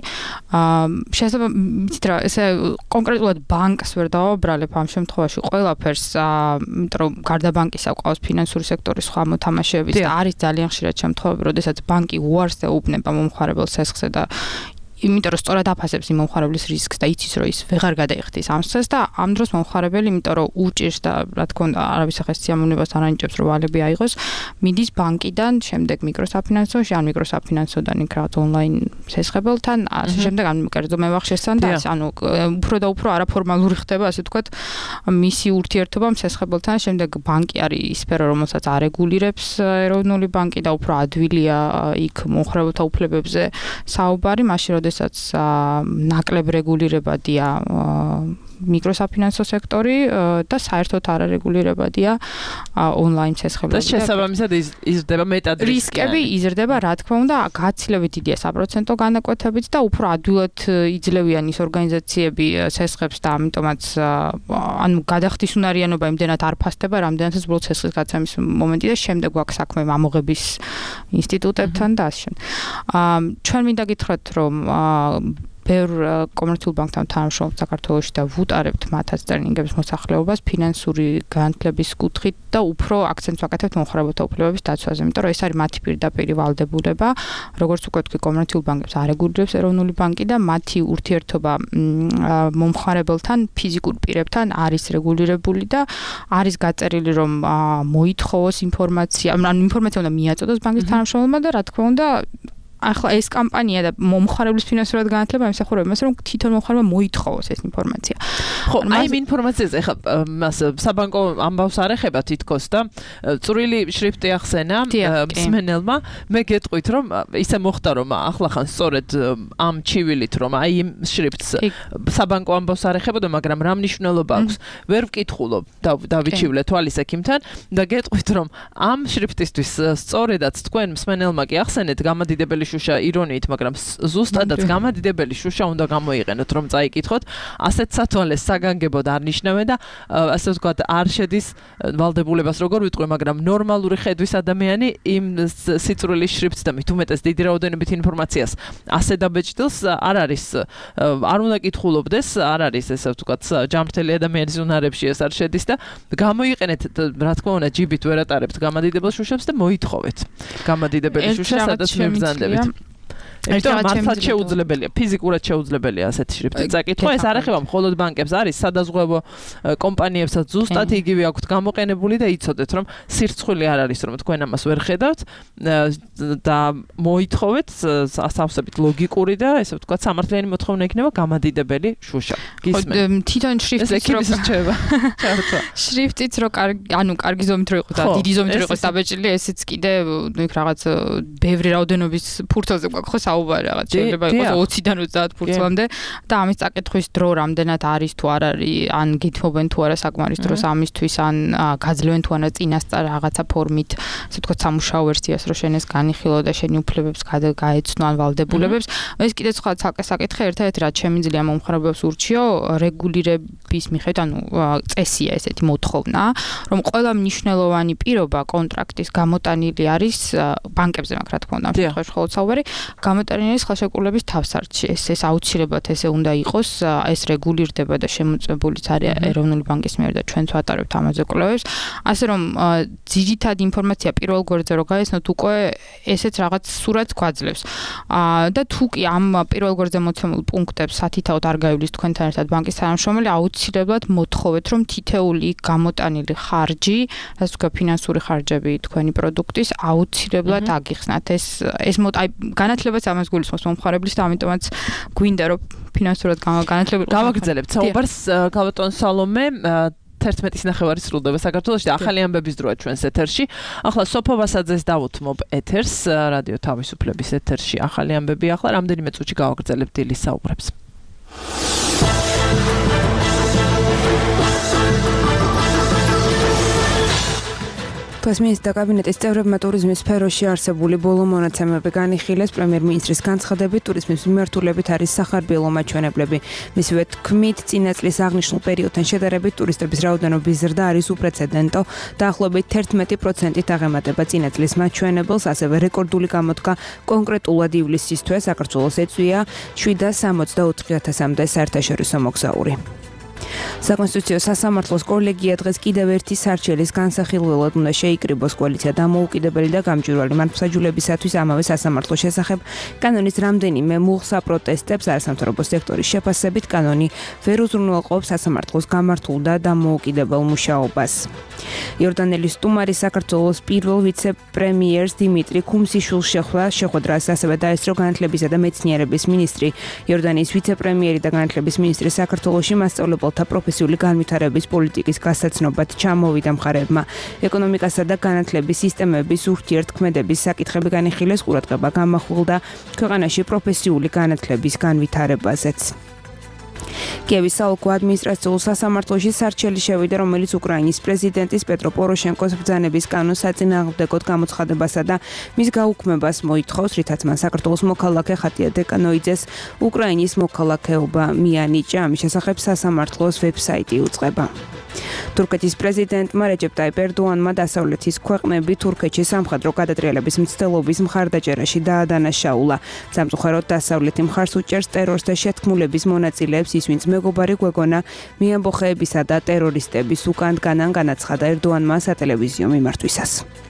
შესაძლოა მით რა, ესე კონკრეტულად ბანკს ვერ დავაბრალებ ამ შემთხვევაში ყველაფერს, იმიტომ რომ გარდა ბანკისა ყავს ფინანსური სექტორის სხვა მოთამაშეებიც და არის ძალიან ხშირად შემთხვევები, როდესაც ბანკი უარს ეუბნება მომხმარებელს ცესხზე და იმიტომ რომ სწორად აფასებს იმ მომხმარებლის რისკს და იცის რომ ის ვეღარ გადაიხდის ამ ცესხს და ამ დროს მომხმარებელი იმიტომ რომ უჭირს და რა თქმა უნდა არავის ახალ სიამოვნებას არ ანიჭებს რომ ვალები აიღოს მიდის ბანკიდან შემდეგ მიკროსაფინანსოში ან მიკროსაფინანსოდან იქ რაღაც ონლაინ ცესხებელთან ასე შემდეგ ან კერძო მევახშესთან და ასე ანუ უფრო და უფრო არაფორმალური ხდება ასე ვთქვათ მისი ურთიერთობა ცესხებელთან შემდეგ ბანკი არის ის სფერო რომელსაც არეგულირებს ეროვნული ბანკი და უფრო ადვილია იქ მომხმარებელთა უფლებებზე საუბარი მაშინ როდესაც ნაკლებ რეგულირებადია მიკროსაფინანსო სექტორი და საერთოდ არარეგულირებადია ონლაინ ცესხებები. და შესაბამისად იზრდება მეტად რისკები იზრდება, რა თქმა უნდა, გაცილებით დიდია საპროცენტო განაკვეთებით და უფრო ადვილად იძლევიან ის ორგანიზაციები ცესხებს და ამიტომაც ანუ გადახდის უნარიანობა იმდენად არ ფასდება, რამდენადაც უბრალოდ ცესხის გაცემის მომენტი და შემდეგ გვაქვს საქმე ამოღების ინსტიტუტებთან და ასე შემდეგ. ჩვენ მინდა გითხრათ, რომ ბევრ კომერციულ ბანკთან თანამშრომლობთ საქართველოში და ვუტარებთ მათაც ტრენინგებს მოსახლეობას ფინანსური განათლების კუთხით და უფრო აქცენტს ვაკეთებთ მომხმარებელთა უფლებების დაცვაზე, იმიტომ რომ ეს არის მათი პირდაპირი ვალდებულება, როგორც უკვე თქვი კომერციულ ბანკებს არეგულირებს ეროვნული ბანკი და მათი ურთიერთობა მომხმარებელთან, ფიზიკურ პირებთან არის რეგულირებული და არის გაწერილი რომ მოითხოვოს ინფორმაცია, ანუ ინფორმაცია უნდა მიაწოდოს ბანკის თანამშრომლებმა და რა თქმა უნდა ახლა ეს კამპანია და მომხმარებლის ფინანსურად განათლება იმსახურება იმას, რომ თვითონ მომხმარებმა მოითხოვოს ეს ინფორმაცია. ხო, აი იმ ინფორმაციაზე ახლა მას საბანკო ამბავს არ ეხება თითქოს და წვრილი შრიფტი ახსენა მსმენელმა, მე გეტყვით რომ ისე მოხდა რომ ახლა ხან სწორედ ამ ჩივილით რომ აი იმ შრიფტს საბანკო ამბავს არ ეხებოდა, მაგრამ რა მნიშვნელობა აქვს? ვერ ვკითხულობ დავიჩივლე თვალის ექიმთან და გეტყვით რომ ამ შრიფტისთვის სწორედაც თქვენ მსმენელმა კი ახსენეთ გამადიდებელი შუშა ირონიით, მაგრამ ზუსტადაც გამადიდებელი შუშა უნდა გამოიყენოთ, რომ წაიკითხოთ. ასეთ სათვალეს საგანგებოდ არ ნიშნავენ და ასე ვთქვათ, არ შედის ვალდებულებას როგორ ვიტყვი, მაგრამ ნორმალური ხედვის ადამიანი იმ სიწვრილის შრიფტს და მით უმეტეს დიდი რაოდენობით ინფორმაციას ასე დაბეჭდილს არ არის, არ უნდა კითხულობდეს, არ არის ესე ვთქვათ, ჯანმრთელი ადამიანის უნარებში ეს არ შედის და გამოიყენეთ, რა თქმა უნდა, ჯიბით ვერ ატარებთ გამადიდებელ შუშებს და მოითხოვეთ. გამადიდებელი შუშა სადაც მებრძანდებით. ერთად მართლაც შეუძლებელია, ფიზიკურად შეუძლებელია ასეთი შრიფტი წაკითხვა. ეს არ ეხება მხოლოდ ბანკებს, არის სადაზღვევო კომპანიებსაც ზუსტად იგივე აქვთ გამოყენებული და იცოდეთ, რომ სირცხვილი არ არის, რომ თქვენ ამას ვერ ხედავთ და მოითხოვეთ, ასავსებით ლოგიკური და ესე ვთქვათ, სამართლიანი მოთხოვნა იქნება გამადიდებელი შუშა. გისმენთ? თვითონ შრიფტიც რო რჩება. შრიფტიც რო ანუ კარგი ზომით რო იყოს და დიდი ზომით რო იყოს დაბეჭდილი, ესეც კიდე ნუ იქ რაღაც ბევრი რაოდენობის ფურცელზე გვაქვს ხო საუბარი რაღაც შეიძლება იყოს ოციდან ოცდაათ ფურცლამდე და ამის წაკითხვის დრო რამდენად არის თუ არ არის ან გითხოვენ თუ არა საკმარის დროს ამისთვის ან გაძლევენ თუ არა წინასწარ რაღაცა ფორმით ასე ვთქვათ სამუშაო ვერსიას რო შენ ეს განიხილო და შენი უფლებებს გაეცნო ან ვალდებულებებს ეს კიდე სხვა საკითხი ერთადერთი რაც შემიძლია მომხმარებელს ურჩიო რეგულირების ფ-ის მიხედვით, ანუ წესია ესეთი მოთხოვნა, რომ ყველა მნიშვნელოვანი პირობა კონტრაქტის გამოტანილი არის ბანკებზე, მაგ რა თქმა უნდა, ამ შემთხვევაში მხოლოდ საუბარი, გამოტანილი არის ხელშეკრულების თავსართში. ეს ეს აუცილებლად ესე უნდა იყოს, ეს რეგულირდება და შემოწმებულიც არის ეროვნული ბანკის მიერ და ჩვენც ვატარებთ ამაზე კვლევებს. ასე რომ ძირითადი ინფორმაცია პირველ გვერდზე რო გაიცნოთ, უკვე ესეც რაღაც სურათს გვაძლევს. და თუ კი ამ პირველ გვერდზე მოცემულ პუნქტებს სათითაოდ არ გაივლის თქვენთან ერთად ბანკის თანამშრომელი, აუცილებლად მოთხოვეთ, რომ თითეული გამოტანილი ხარჯი, ასე ვთქვათ, ფინანსური ხარჯები თქვენი პროდუქტის აუცილებლად აგიხსნათ. ეს ეს აი განათლებაც ამას გულისხმობს მომხმარებლის და ამიტომაც გვინდა რომ ფინანსურად განათლებული გავაგრძელებთ საუბარს. გალბატონ სალომე, თერთმეტის ნახევარი სრულდება საქართველოში და ახალი ამბების დროა ჩვენს ეთერში. ახლა სოფო ვასაძეს დავუთმობ ეთერს, რადიო თავისუფლების ეთერში ახალი ამბები. ახლა რამდენიმე წუთში გავაგრძელებთ დილის საუბრებს. Minister კაბინეტის წევრებმა ტურიზმის სფეროში არსებული ბოლო მონაცემები განიხილეს. პრემიერ-მინისტრის განცხადებით, ტურიზმის მიმართულებით არის სახარბიელო მაჩვენებლები. მისივე თქმით, წინა წლის აღნიშნულ პერიოდთან შედარებით ტურისტების რაოდენობის ზრდა არის უპრეცედენტო. დაახლოებით თერთმეტი პროცენტით აღემატება წინა წლის მაჩვენებელს, ასევე რეკორდული გამოდგა კონკრეტულად ივლისის თვე საქართველოს ეწვია შვიდ სამოცდაოთხი ათასამდე საერთაშორისო მოგზაური. საკონსტიტუციო სასამართლოს კოლეგია დღეს კიდევ ერთი სარჩელის განსახილველად უნდა შეიკრიბოს კოალიცია დამოუკიდებელი და გამჭვირვალე მართლმსაჯულებისათვის ამავე სასამართლოს შესახებ კანონის რამდენიმე მუხსა პროტესტებს არასამთავრობო სექტორის შეფასებით კანონი ვერ უზრუნველყოფს სასამართლოს გამართულ და დამოუკიდებელ მუშაობას. იორდანელი სტუმარი საქართველოს პირველ ვიცე-პრემიერს დიმიტრი ქუმსიშვილს შეხვდა შეხვედრას ასევე დაესწრო განათლებისა და მეცნიერების მინისტრი. იორდანიის ვიცე-პრემიერი და განათლების მინისტრი საქართველოში მასწავლებელთა პროფესიული განვითარების პოლიტიკის გასაცნობად ჩამოვიდა მხარეებმა. ეკონომიკასა და განათლების სისტემების ურთიერთქმედების საკითხები განიხილეს, ყურადღება გამახვილდა ქვეყანაში პროფესიული განათლების განვითარებაზეც. კიევის საოლქო ადმინისტრაციულ სასამართლოში სარჩელი შევიდა, რომელიც უკრაინის პრეზიდენტის პეტრო პოროშენკოს ბრძანების კანონს საწინააღმდეგოდ გამოცხადებასა და მის გაუქმებას მოითხოვს, რითაც მან საქართველოს მოქალაქე ხატია დეკანოიძეს უკრაინის მოქალაქეობა მიანიჭა. ამის შესახებ სასამართლოს ვებსაიტი უწყება. თურქეთის პრეზიდენტმა რეჯეპ ტაიპ ერდოანმა დასავლეთის ქვეყნები თურქეთში სამხედრო გადატრიალების მცდელობის მხარდაჭერაში დაადანაშაულა. სამწუხაროდ დასავლეთი მხარს უჭერს ტერორს და შეთქმულების მონაწილეებს ის, ვინც მეგობარი გვეგონა მიამბოხეებისა და ტერორისტების უკან დგანან, განაცხადა ერდოანმა სატელევიზიო მიმართვისას.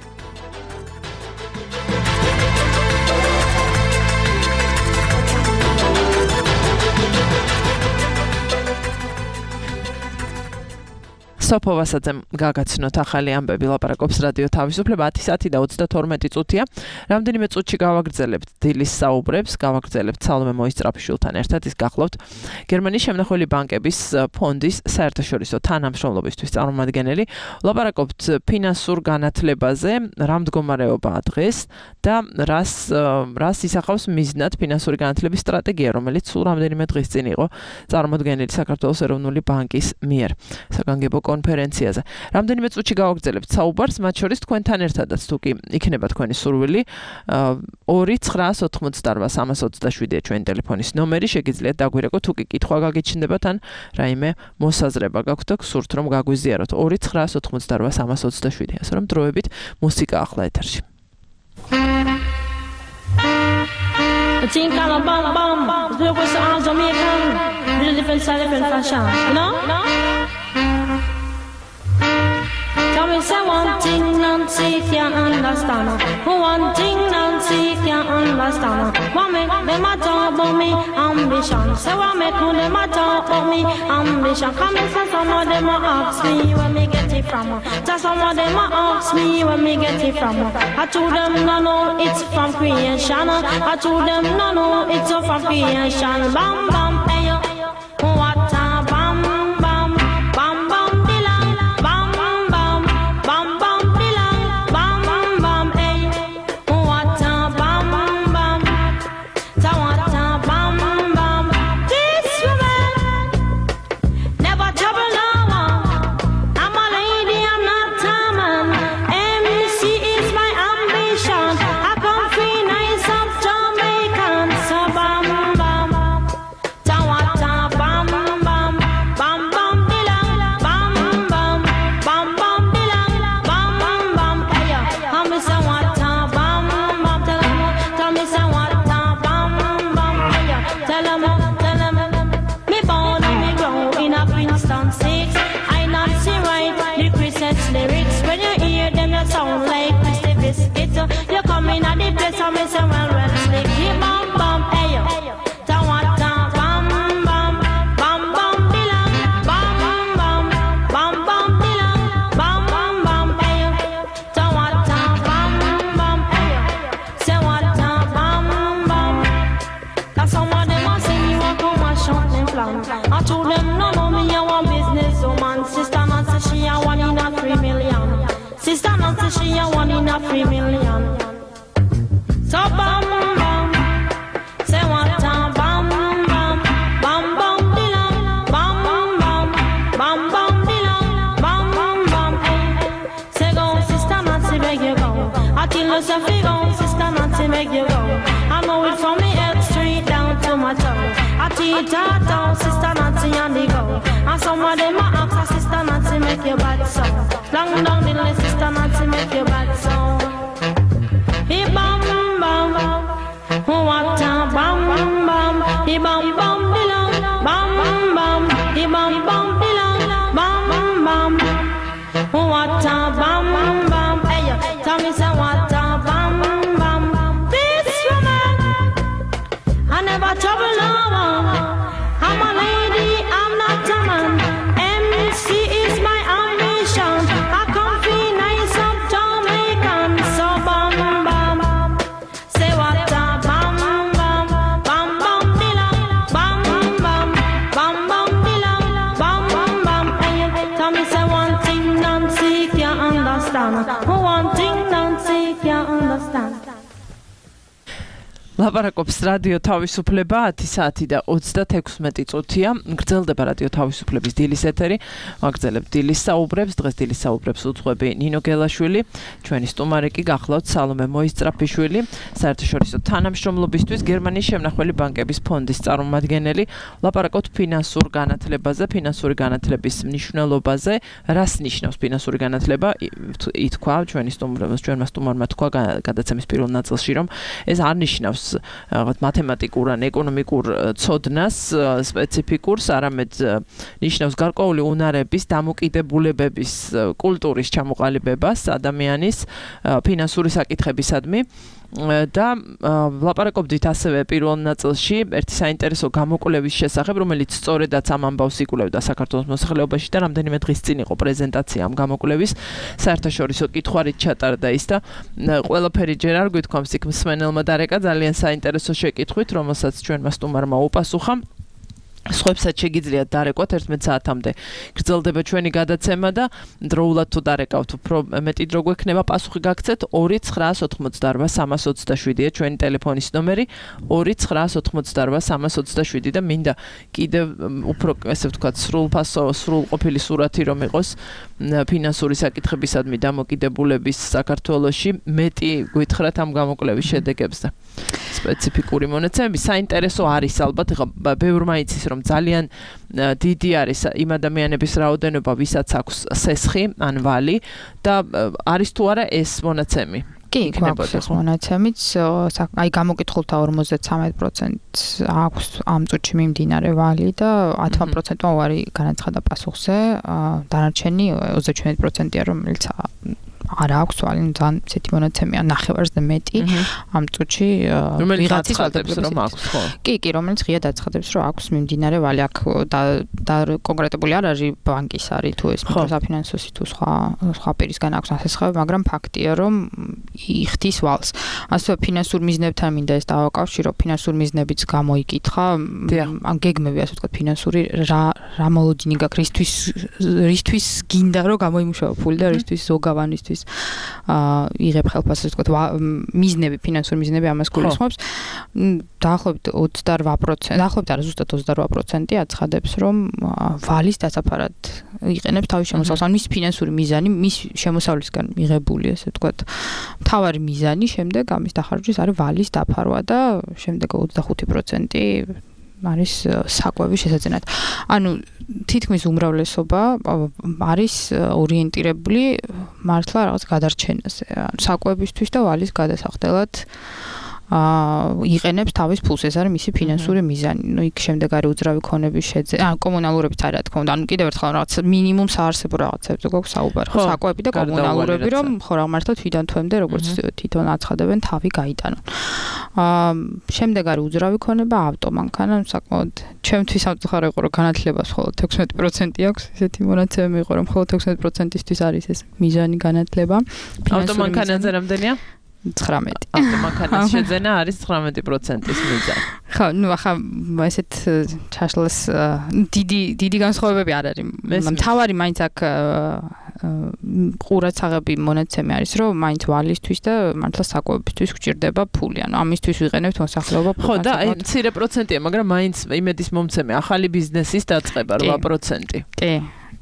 სოფო ვასაძემ გაგაცნოთ ახალი ამბები, ლაპარაკობს რადიო თავისუფლება. ათი საათი და ოცდათორმეტი წუთია. რამდენიმე წუთში გავაგრძელებთ დილის საუბრებს, გავაგრძელებთ სალომე მოისწრაფიშვილთან ერთად. ის გახლავთ გერმანიის შემნახველი ბანკების ფონდის საერთაშორისო თანამშრომლობისთვის წარმომადგენელი. ლაპარაკობთ ფინანსურ განათლებაზე, რა მდგომარეობაა დღეს და რას რას ისახავს მიზნად ფინანსური განათლების სტრატეგია, რომელიც სულ რამდენიმე დღის წინ იყო წარმოდგენილი საქართველოს ეროვნული ბანკის მიერ საგანგებო კონფერენციაზე. რამდენიმე წუთში გავაგრძელებთ საუბარს, მათ შორის თქვენთან ერთადაც თუ კი იქნება თქვენი სურვილი. ორი ცხრა ოთხმოცდაოთხ სამას ოცდაშვიდია ჩვენი ტელეფონის ნომერი, შეგიძლიათ დაგვირეკოთ თუ კი კითხვა გაგიჩნდებათ ან რაიმე მოსაზრება გაქვთ და გსურთ რომ გაგვიზიაროთ. ორი ცხრა ოთხმოცდაოთხ სამას ოცდაშვიდი. ასე რომ დროებით მუსიკა ახლა ეთერში. Tinkala bam bam, the was on Jamaican, the different style, different fashion, you know? Tell me say one thing, Nancy can't understand. One thing, Nancy can't understand. What make them a talk about me ambition? Say what make them a talk about me ambition? Come and say some of them a ask me where me get it from. Just some of them a ask me where me get it from. I told them no no, it's from creation. I told them no no, it's from creation. Bam bam, hey yo, what a bam bam, bam bam dilang, bam bam, bam bam dilang, bam bam, hey, what a bam bam, ta what a bam bam. This woman never trouble no one. I'm a lady, I'm not a man. M C is my ambition. I come free nice of Jamaican, so bam bam. say fi go, sister Nancy make you go. I know it from me head straight down to my toe. I teach her down, sister Nancy on the go. And some of them a ask her, sister Nancy make you bad so. Long down the list, sister Nancy make you bad so. He bam bam, what a bam bam. He bam bam below, bam bam. He bam bam below, bam bam. What a bam bam. Hey, tell me say what a bam bam. This woman, I never trouble no one. I'm a lady, I'm not a man. M C is my ambition. I come feel nice up Jamaican. So bam bam. Say what a bam bam. Bam bam below. Bam bam. Bam bam below. Bam bam. Hey, tell me say one thing Nancy can't understand. One thing Nancy can't understand. ლაპარაკობს რადიო თავისუფლება ათი საათი და ოცდათექვსმეტი წუთია. გრძელდება რადიო თავისუფლების დილის ეთერი. ვაგრძელებთ დილის საუბრებს. დღეს დილის საუბრებს უძღვები ნინო გელაშვილი, ჩვენი სტუმარი კი გახლავთ სალომე მოისწრაფიშვილი, საერთაშორისო თანამშრომლობისთვის გერმანიის შემნახველი ბანკების ფონდის წარმომადგენელი. ლაპარაკობთ ფინანსურ განათლებაზე, ფინანსური განათლების მნიშვნელობაზე, რას ნიშნავს ფინანსური განათლება. ითქვა ჩვენი სტუმრებმა, ჩვენმა სტუმარმა თქვა გადაცემის პირველ ნაწილში, რომ ეს არ ნიშნავს რაღაც მათემატიკურ ან ეკონომიკურ ცოდნას სპეციფიკურს, არამედ ნიშნავს გარკვეული უნარების, დამოკიდებულებების, კულტურის ჩამოყალიბებას ადამიანის ფინანსური საკითხებისადმი. და ლაპარაკობდით ასევე პირველ ნაწილში ერთი საინტერესო გამოკვლევის შესახებ, რომელიც სწორედაც ამ ამბავს იკვლევდა საქართველოს მოსახლეობაში და რამდენიმე დღის წინ იყო პრეზენტაცია ამ გამოკვლევის. საერთაშორისო კითხვარით ჩატარდა ის და ყველაფერი ჯერ არ გვითქვამს იქ მსმენელმა დარეკა ძალიან საინტერესო შეკითხვით, რომელსაც ჩვენმა სტუმარმა უპასუხა. სხვებსაც შეგიძლიათ დარეკოთ ერთმეტ საათამდე გრძელდება ჩვენი გადაცემა და დროულად თუ დარეკავთ უფრო მეტი დრო გვექნება პასუხი გაგცეთ. ორი ცხრაას ოცდაოთხმოცდაარბა სამას ოცდაშვიდია ჩვენი ტელეფონის ნომერი ორი ცხრაას ოცდაოთხმოცდაარბა სამას ოცდაშვიდი და მინდა კიდევ უფრო ესე ვთქვათ სრულფასო სრულყოფილი სურათი რომ იყოს ფინანსური საკითხებისადმი დამოკიდებულების საქართველოში მეტი გითხრათ ამ გამოკვლევის შედეგებს და სპეციფიკური მონაცემები. საინტერესო არის ალბათ ბევრმა იცის რომ ძალიან დიდი არის იმ ადამიანების რაოდენობა, ვისაც აქვს სესხი ან ვალი და არის თუ არა ეს მონაცემი. კი, გვაქვს ეს მონაცემიც, აი გამოკითხულთა ორმოცდათრამეტ პროცენტს აქვს ამ წუთში მიმდინარე ვალი და ათმა პროცენტმა უარი განაცხადა პასუხზე, დანარჩენი ოცდაშვიდ პროცენტია, რომელიც არა აქვს ვალი, ძალიან ისეთი მონაცემია, ნახევარს და მეტი ამ წუთში ვიღაცის ვალდებს რომ აქვს, ხო? კი, კი, რომელიც ღია დაცხადებს რომ აქვს მიმდინარე ვალი, აქ და კონკრეტული არ არის ბანკის არის თუ ეს საფინანსოსი თუ სხვა სხვა პირისგან აქვს ასესხები, მაგრამ ფაქტია რომ იხდის ვალს. ასევე ფინანსურ მიზნებთან მინდა ეს დავაკავშირო, ფინანსურ მიზნებიც გამოიკითხა, ან გეგმები ასე ვთქვათ, ფინანსური რა რა მოლოდინი გაქვს, რისთვის რისთვის გინდა რომ გამოიმუშაო ფული და რისთვის ზოგავანისთვის აა იღებ ხელფასს, ასე ვთქვათ, მიზნები, ფინანსური მიზნები ამას გულისხმობს. დაახლოებით ოცდარვა პროცენტი, დაახლოებით არა ზუსტად ოცდარვა პროცენტი აცხადებს, რომ ვალის დასაფარად იყენებს თავის შემოსავალს, ან მის ფინანსური მიზანი მის შემოსავლისგან მიღებული, ასე ვთქვათ, მთავარი მიზანი შემდეგ ამის დახარჯვის არის ვალის დაფარვა და შემდეგ ოცდახუთი პროცენტი არის საკვების შესაძენად. ანუ თითქმის უმრავლესობა არის ორიენტირებული მართლა რაღაც გადარჩენაზე, საკვებისთვის და ვალის გადასახდელად აა იყენებს თავის ფულს, ეს არის მისი ფინანსური მიზანი. ნუ იქ შემდეგ არის უძრავი ქონების შეძენა, ან კომუნალურებიც არის, რა თქმა უნდა. ანუ კიდევ ერთხელ რაღაც მინიმუმ საარსებო რაღაცებზე გვაქვს საუბარი, ხო, საკვები და კომუნალურები, რომ ხო რა მართლა თვითონ თვემდე, როგორც თვითონ აცხადებენ, თავი გაიტანონ. აა შემდეგ არის უძრავი ქონება, ავტომანქანა, საკმაოდ ჩემთვის სამწუხარო იყო, რომ განათლებას მხოლოდ ექვსმეტი პროცენტი აქვს, ესეთი მონაცემი იყო, რომ მხოლოდ ექვსმეტი პროცენტისთვის არის ეს მიზანი განათლება. ავტომანქანაზე რამდენია? ცხრამეტი. ავტომანქანის შეძენა არის ცხრამეტი პროცენტის მიზანი. ხო, ნუ ახლა ესეთ ჩაშლას დიდი დიდი განსხვავებები არ არის. მთავარი მაინც აქ ყურაცაღები მონაცემი არის, რომ მაინც ვალისთვის და მართლა საკვებისთვის გვჭირდება ფული. ანუ ამისთვის ვიყენებთ მოსახლეობა ფულს. ხო, და აი მცირე პროცენტია, მაგრამ მაინც იმედის მომცემი ახალი ბიზნესის დაწყება რვა პროცენტი. კი.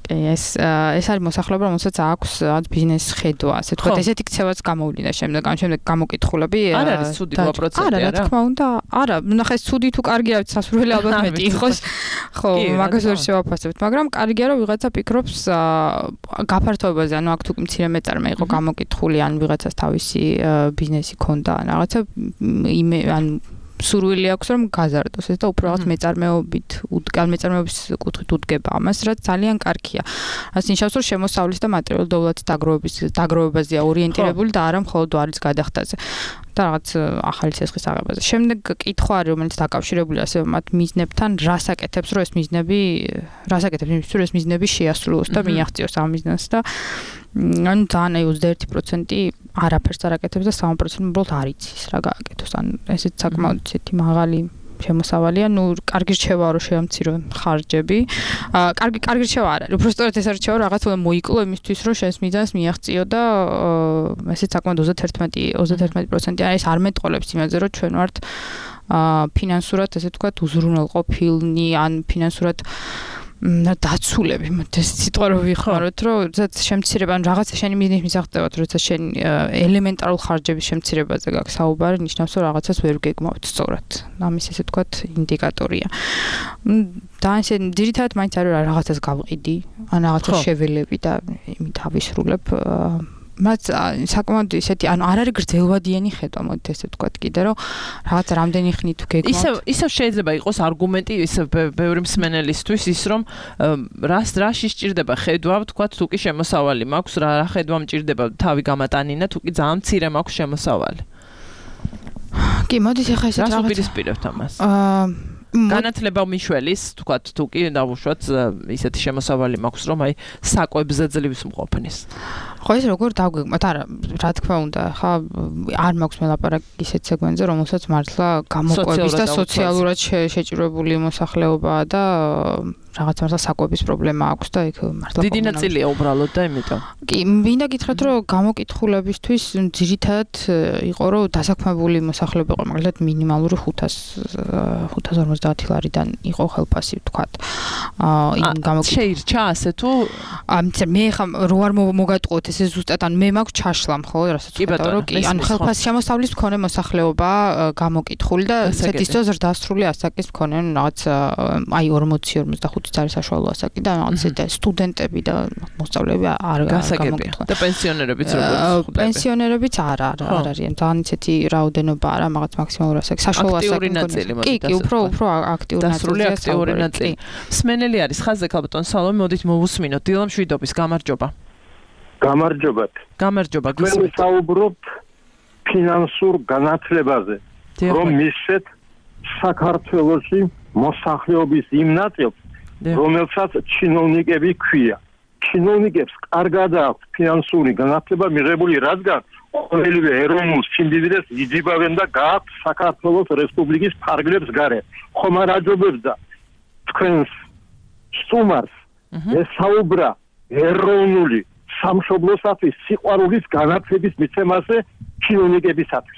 ეს ეს არის მოსახლეობა, რომელსაც აქვს რაღაც ბიზნესის ხედვა, ასე ვთქვათ, ესეთი ქცევაც გამოვლინდა შემდეგ, ამ შემდეგ გამოკითხულები. არ არის ცუდი რა პროცესი არა? არა, რა თქმა უნდა, არა, ნახე, ცუდი თუ კარგია, სასურველი ალბათ მეტი იყოს. ხო, მაგას ვერ შევაფასებთ, მაგრამ კარგია რომ ვიღაცა ფიქრობს გაფართოებაზე, ანუ აქ თუ მცირე მეწარმე იყო გამოკითხული, ან ვიღაცას თავისი ბიზნესი ქონდა, რაღაცა იმე ან სურვილი აქვს რომ გაზარდოს ეს და უფრო რაღაც მეწარმეობით უდგან მეწარმეობის კუთხით უდგება ამას, რაც ძალიან კარგია. რაც ნიშნავს რომ შემოსავლის და მატერიალური დოვლათის დაგროვების დაგროვებაზეა ორიენტირებული და არა მხოლოდ ვარის გადახდაზე. და რაღაც ახალი ცეცხლის აღებაზე. შემდეგ კითხვა არის, რომელიც დაკავშირებულია ასევე მათ მიზნებთან, რას აკეთებს, რომ ეს მიზნები, რას აკეთებს იმისთვის, რომ ეს მიზნები შეასრულოს და მიაღწიოს ამ მიზნებს და ანუ ძალიან აი ოცდაერთი პროცენტი არაფერს არ აკეთებს და სამი პროცენტი უბრალოდ არ იცის რა გააკეთოს. ან ესეც საკმაოდ ისეთი მაღალი შემოსავალია, ნუ კარგი რჩევა რომ შეამცირო ხარჯები. აა კარგი კარგი რჩევა არ არის. უბრალოდ ეს რჩევა რაღაც მოიკლო იმისთვის, რომ შენს მიზანს მიაღწიო და ესეც საკმაოდ ოცდაერთი პროცენტი არის, არ მეტყოლებს იმაზე, რომ ჩვენ ვართ აა ფინანსურად, ესე ვთქვათ, უზრუნველყოფილნი ან ფინანსურად და დაცულები, ეს სიტყვა რო ვიხმაროთ, რომ ზოგადად შემცირება, ან რაღაცა შენი მიზნის მისაღწევად, როცა შენ ელემენტარულ ხარჯების შემცირებაზე გაქვს საუბარი, ნიშნავს, რომ რაღაცას ვერ გეგმავთ სწორად. ამის ესე ვთქვათ, ინდიკატორია. და ესე ძირითადად მაინც არის რომ რაღაცას გავყიდი, ან რაღაცას შეველები და იმით ავისრულებ. მათ საკმაოდ ისეთი, ანუ არ არის გრძელვადიანი ხედვა, მოდით ესე ვთქვათ კიდე, რომ რაღაც რამდენი ხნით თუ გეგმავთ. ისევ ისევ შეიძლება იყოს არგუმენტი ისევ ბევრი მსმენელისთვის ის, რომ რას რაში სჭირდება ხედვა, ვთქვათ, თუ კი შემოსავალი მაქვს, რა რა ხედვა მჭირდება თავი გამატანინა, თუ კი ძალიან მცირე მაქვს შემოსავალი. კი, მოდით ახლა ესე რაღაც უპირისპირებთ ამას. აა განათლება მიშველის, ვთქვათ, თუ კი დავუშვათ ისეთი შემოსავალი მაქვს, რომ აი საკვებზე ძლივს მყოფნის. ხო, ეს როგორ დავგეგმოთ? არა, რა თქმა უნდა, ხა არ მაქვს მელაპარაკი ისეთ სეგმენტზე, რომელსაც მართლა გამოკვების და სოციალურად შეჭირებული მოსახლეობაა და რაღაც მართლა საკვების პრობლემა აქვს და იქ მართლა დიდი ნაწილია უბრალოდ და იმიტომ. კი, მინდა გითხრათ, რომ გამოკითხულებისთვის ძირითადად იყო, რომ დასაქმებული მოსახლეობა იყო, მაგალითად მინიმალური ხუთას ორმოცდაათი ლარიდან იყო ხელფასი, ვთქვათ. აა იმ გამოკითხულების შეირჩა ასე თუ ამ მე ხა რო არ მოგატყუოთ ესე ზუსტად ან მე მაქვს ჩაშლა მხოლოდ რასაც ვთქვა რომ კი ან ხელფასი შემოსავლის მქონე მოსახლეობა გამოკითხული და ესეთ ისო ზრდასრული ასაკის მქონე რაღაც აი ორმოცი ორმოცდახუთი არის საშუალო ასაკი და რაღაც ესეთი სტუდენტები და მოსწავლეები არ გამოკითხული და პენსიონერებიც როგორც პენსიონერებიც არ არ არ არიან ძალიან ისეთი რაოდენობა არა რაღაც მაქსიმალური ასაკი საშუალო ასაკი მქონე კი კი უფრო უფრო აქტიური ნაწილი აქტიური ნაწილი მსმენელი არის ხაზზე ქალბატონ სალომე მოდით მოვუსმინოთ დილა მშვიდობის გამარჯობა გამარჯობათ. გამარჯობა, გისმენთ. ჩვენ საუბრობთ ფინანსურ განათლებაზე, რომ მისცეთ საქართველოში მოსახლეობის იმ ნაწილს, რომელსაც ჩინოვნიკები ქვია. ჩინოვნიკებს კარგად აქვს ფინანსური განათლება მიღებული, რადგან ყოველივე ეროვნულ სიმდიდრეს იძიბავენ და გააქვთ საქართველოს რესპუბლიკის ფარგლებს გარეთ. ხომ არ აჯობებს და თქვენს სტუმარს ესაუბრა ეროვნული სამშობლოსათვის სიყვარულის განათლების მიცემაზე ჩინოვნიკებისათვის.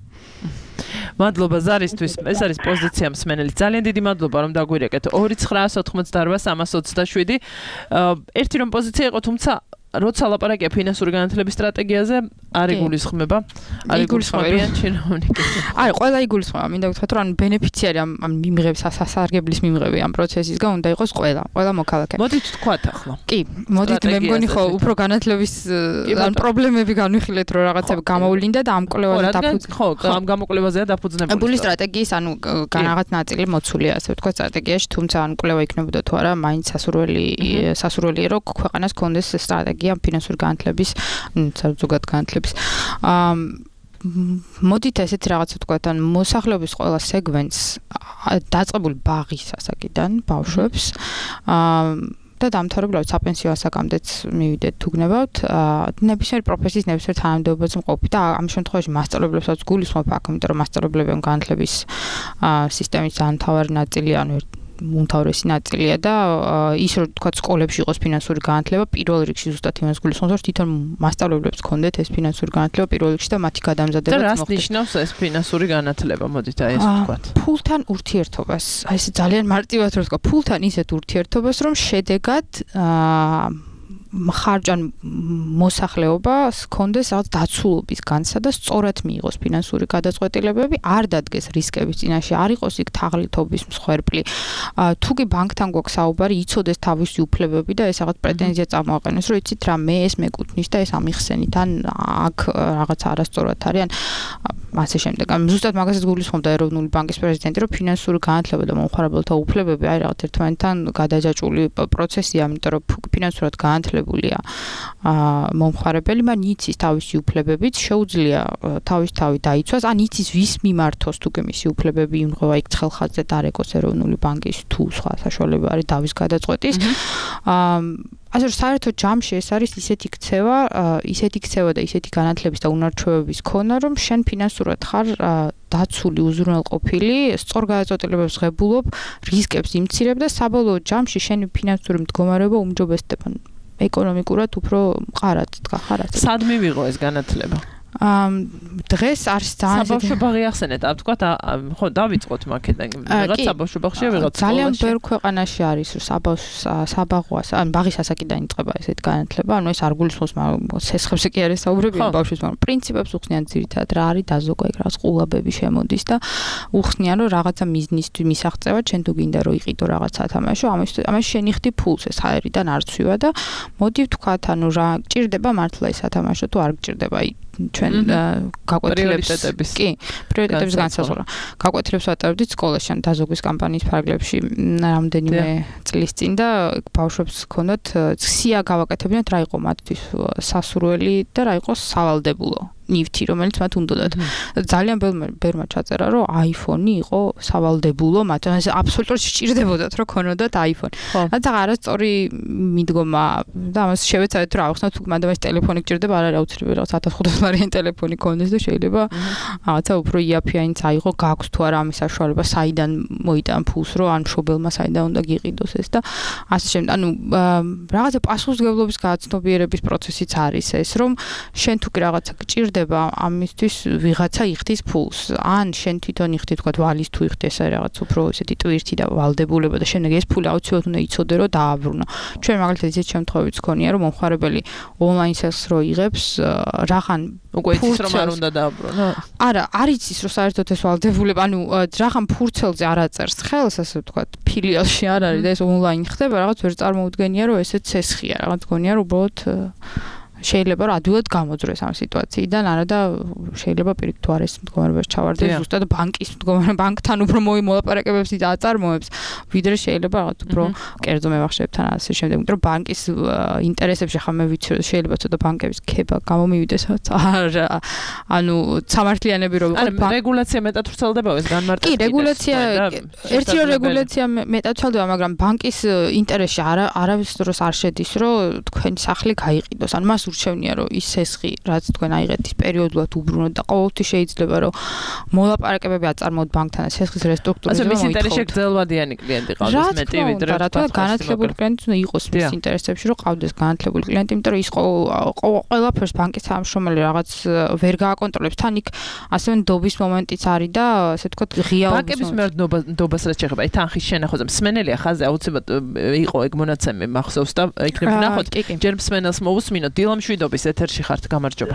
მადლობა ზარისთვის. ეს არის პოზიცია მსმენელი. ძალიან დიდი მადლობა რომ დაგვირეკეთ. ორი ცხრაას ოთხმოცდაორვა სამას ოცდაშვიდი. ერთი რომ პოზიცია იყო, თუმცა როცა ლაპარაკია ფინანსური განათლების სტრატეგიაზე, არ იგულისხმება. არ იგულისხმებიან ჩინოვნიკები. არა, ყველა იგულისხმება. მინდა გითხრათ, რომ ბენეფიციარი ამ მიმღების სასარგებლის მიმღები ამ პროცესისგან უნდა იყოს ყველა, ყველა მოქალაქე. მოდით თქვათ ახლა. კი, მოდით მე მგონი ხო უფრო განათლების ან პრობლემები განვიხილეთ, რომ რაღაცები გამოვლინდა და ამ კვლევაზე დაფუძნდა. ხო, ამ გამოკვლევაზეა დაფუძნებული. ბული სტრატეგიის, ანუ რაღაც ნაწილი მოცულია, ასე ვთქვათ, სტრატეგიაში, თუმცა ან კვლევა იქნებოდა თუ არა, მაინც სასურველი სასურველია, რომ ქვეყანას კონდეს სტრატეგია ფინანსური განათლების, ზოგადად განათლების. აა მოდით ესეთი რაღაცა ვთქვათ, ან მოსახლეობის ყველა სეგმენტს დაწყებული ბაღის ასაკიდან ბავშვებს აა და დამთავრებულად საპენსიო ასაკამდეც მივიდეთ თუ გნებავთ, ნებისმიერ პროფესიის ნებისმიერ თანამდებობაზე მყოფი და ამ შემთხვევაში მასწავლებლებსაც გულისხმობ აქ, იმიტომ რომ მასწავლებლები განათლების სისტემის ძალიან მთავარი ნაწილი, ანუ უმთავრესი ნაწილია და ის რომ თქვა სკოლებში იყოს ფინანსური განათლება პირველ რიგში ზუსტად იმას გულისხმობს რომ თვითონ მასწავლებლებს ჰქონდეთ ეს ფინანსური განათლება პირველ რიგში და მათი გადამზადებაც მოხდეს. და რას ნიშნავს ეს ფინანსური განათლება? მოდით აი ეს ვთქვათ. ფულთან ურთიერთობას. აი ეს ძალიან მარტივად რომ ვთქვა, ფულთან ისეთ ურთიერთობას რომ შედეგად აა ხარჯან მოსახლეობას ჰქონდეს რაღაც დაცულობის განცდა და სწორად მიიღოს ფინანსური გადაწყვეტილებები, არ დადგეს რისკების წინაშე, არ იყოს იქ თაღლითობის მსხვერპლი. თუ კი ბანკთან გვაქვს საუბარი, იცოდეს თავისი უფლებები და ეს რაღაც პრეტენზია წამოაყენოს, რომ იცით რა, მე ეს მეკუთვნის და ეს ამიხსენით, ან აქ რაღაც არასწორად არის, ან ასე შემდეგ. ან ზუსტად მაგასაც გულისხმობდა ეროვნული ბანკის პრეზიდენტი, რომ ფინანსური განათლება და მომხმარებელთა უფლებები არის რაღაც ერთმანეთთან გადაჯაჭვული პროცესია, ამიტომ რომ ფინანსურად განათლებულია აა მომხმარებელი, მან იცის თავისი უფლებებით, შეუძლია თავის თავი დაიცვას, ან იცის ვის მიმართოს თუ კი მისი უფლებები იმღება იქ ცხელხაზზე დარეკოს ეროვნული ბანკის თუ სხვა საშუალება არის დავის გადაწყვეტის. აა ასე რომ საერთოდ ჯამში ეს არის ისეთი ქცევა, ისეთი ქცევა და ისეთი განათლების და უნარჩვევების ქონა, რომ შენ ფინანსურად ხარ დაცული, უზრუნველყოფილი, სწორ გადაწყვეტილებებს ღებულობ, რისკებს იმცირებ და საბოლოო ჯამში შენი ფინანსური მდგომარეობა უმჯობესდება. ეკონომიკურად უფრო მყარად დგა ხარად. სად მივიღო ეს განათლება? ამ დღეს არის ძალიან საბავშვო ბაღი ახსენეთ, ამ თქვა ხო დავიწყოთ მაქედან. ვიღაც საბავშვო ბაღშია, ვიღაც სკოლაში. ძალიან ბევრ ქვეყანაში არის რომ საბავშვო საბაღოა, ან ბაღის ასაკიდან იწყება ესეთ განათლება, ანუ ეს არ გულისხმობს სესხებზე კი არის საუბრები ბავშვის, მაგრამ პრინციპებს უხსნიან ძირითადად რა არის დაზოგვა, იქ რაღაც ყულაბები შემოდის და უხსნიან რომ რაღაცა მიზნისთვის მისაღწევა, ჩვენ თუ გინდა რომ იყიდო რაღაც სათამაშო, ამაში ამაში შენიხდი ფულს ეს აერიდან არ ცვივა და მოდი ვთქვათ, ანუ რა გჭირდება მართლა ეს სათამაშო თუ არ გჭირდება აი ჩვენ გაკვეთილებს კი პრიორიტეტების განსაზღვრა გაკვეთილებს ვატარებდით სკოლაში ან დაზოგვის კამპანიის ფარგლებში რამდენიმე წლის წინ და ბავშვებს ჰქონდათ სია გავაკეთებინათ რა იყო მათთვის სასურველი და რა იყო სავალდებულო ნივთი რომელიც მათ უნდათ ძალიან ბევრმა ჩაწერა რომ iPhone-ი იყო სავალდებულო მათ ეს აბსოლუტურად სჭირდებოდათ რომ ქონოდათ iPhone რაც არასწორი მიდგომა და ამას შევეცადეთ რომ ავხსნათ თუ მანდ ამას ტელეფონი გჭირდება არ არის აუცილებელი რაღაც ათას ხუთას ლარიანი ტელეფონი ქონდეს და შეიძლება რაღაცა უფრო იაფიანიც აიღო გაქვს თუ არა ამის საშუალება საიდან მოიტან ფულს რომ ან მშობელმა საიდან უნდა გიყიდოს ეს და ასე შემდეგ ანუ რაღაცა პასუხისმგებლობის გაცნობიერების პროცესიც არის ეს რომ შენ თუ კი რაღაცა გჭირდება ამისთვის ვიღაცა იხდის ფულს ან შენ თვითონ იხდი თქვა ვალის თუ იხდი ეს არის რაღაც უფრო ესეთი ტვირთი და ვალდებულება და შენ ეს ფული აუცილებლად უნდა იცოდე რომ დააბრუნო ჩვენ მაგალითად ისეთ შემთხვევებიც გქონია რომ მომხმარებელი ონლაინ სელს რო იღებს რახან უკვე იცის რომ არ უნდა დააბრუნო არა არ იცის რომ საერთოდ ეს ვალდებულება ანუ რახან ფურცელზე არ აწერს ხელს ასე ვთქვა ფილიალში არ არის და ეს ონლაინ ხდება რაღაც ვერ წარმოუდგენია რომ ესეც სესხია რაღაც გონია რომ უბრალოდ შეიძლება რომ ადვილად გამოძრეს ამ სიტუაციიდან, არა და შეიძლება პირიქით თუ არის მდგომარეობაში ჩავარდეს ზუსტად ბანკის მდგომარე ბანკთან უფრო მოიმოლაპარაკებებს აწარმოებს, ვიდრე შეიძლება რაღაც უფრო კერძო მევახშებთან ასე შემდეგ, იმიტომ რომ ბანკის ინტერესებში ხომ მე ვიცი რომ შეიძლება ცოტა ბანკების ქება გამომივიდეს არა ანუ სამართლიანები რომ არა რეგულაცია მეტად ვრცელდება ეს განმარტებით კი რეგულაცია ერთი რომ რეგულაცია მეტად ვრცელდება მაგრამ ბანკის ინტერესში არა არავის დროს არ შედის რომ თქვენი სახლი გაიყიდოს ან მას ურჩევნია რომ ის სესხი რაც თქვენ აიღეთ ის პერიოდულად უბრუნოთ და ყოველთვის შეიძლება რომ მოლაპარაკებები აწარმოოთ ბანკთან სესხის რესტრუქტურიზება მოითხოვოთ. ასე მის ინტერესში გრძელვადიანი კლიენტი ყავდეს მეტი ვიდრე რა განათლებული კლიენტი უნდა იყოს მის ინტერესებში რომ ყავდეს განათლებული კლიენტი, იმიტომ რომ ის ყველაფერს ბანკის თანამშრომელი რაღაც ვერ გააკონტროლებს თან იქ ასევე ნდობის მომენტიც არის და ასე ვთქვათ ღიაობის ბანკების მიერ ნდობას რაც შეეხება აი თანხის შენახვაზე მსმენელია ხაზე აუცილებლად იყო ეგ მონაცემი მახსოვს და იქნებ ნახოთ ჯერ მსმენელს მოусმინოთ დილამშვიდობის ეთერში ხართ გამარჯობა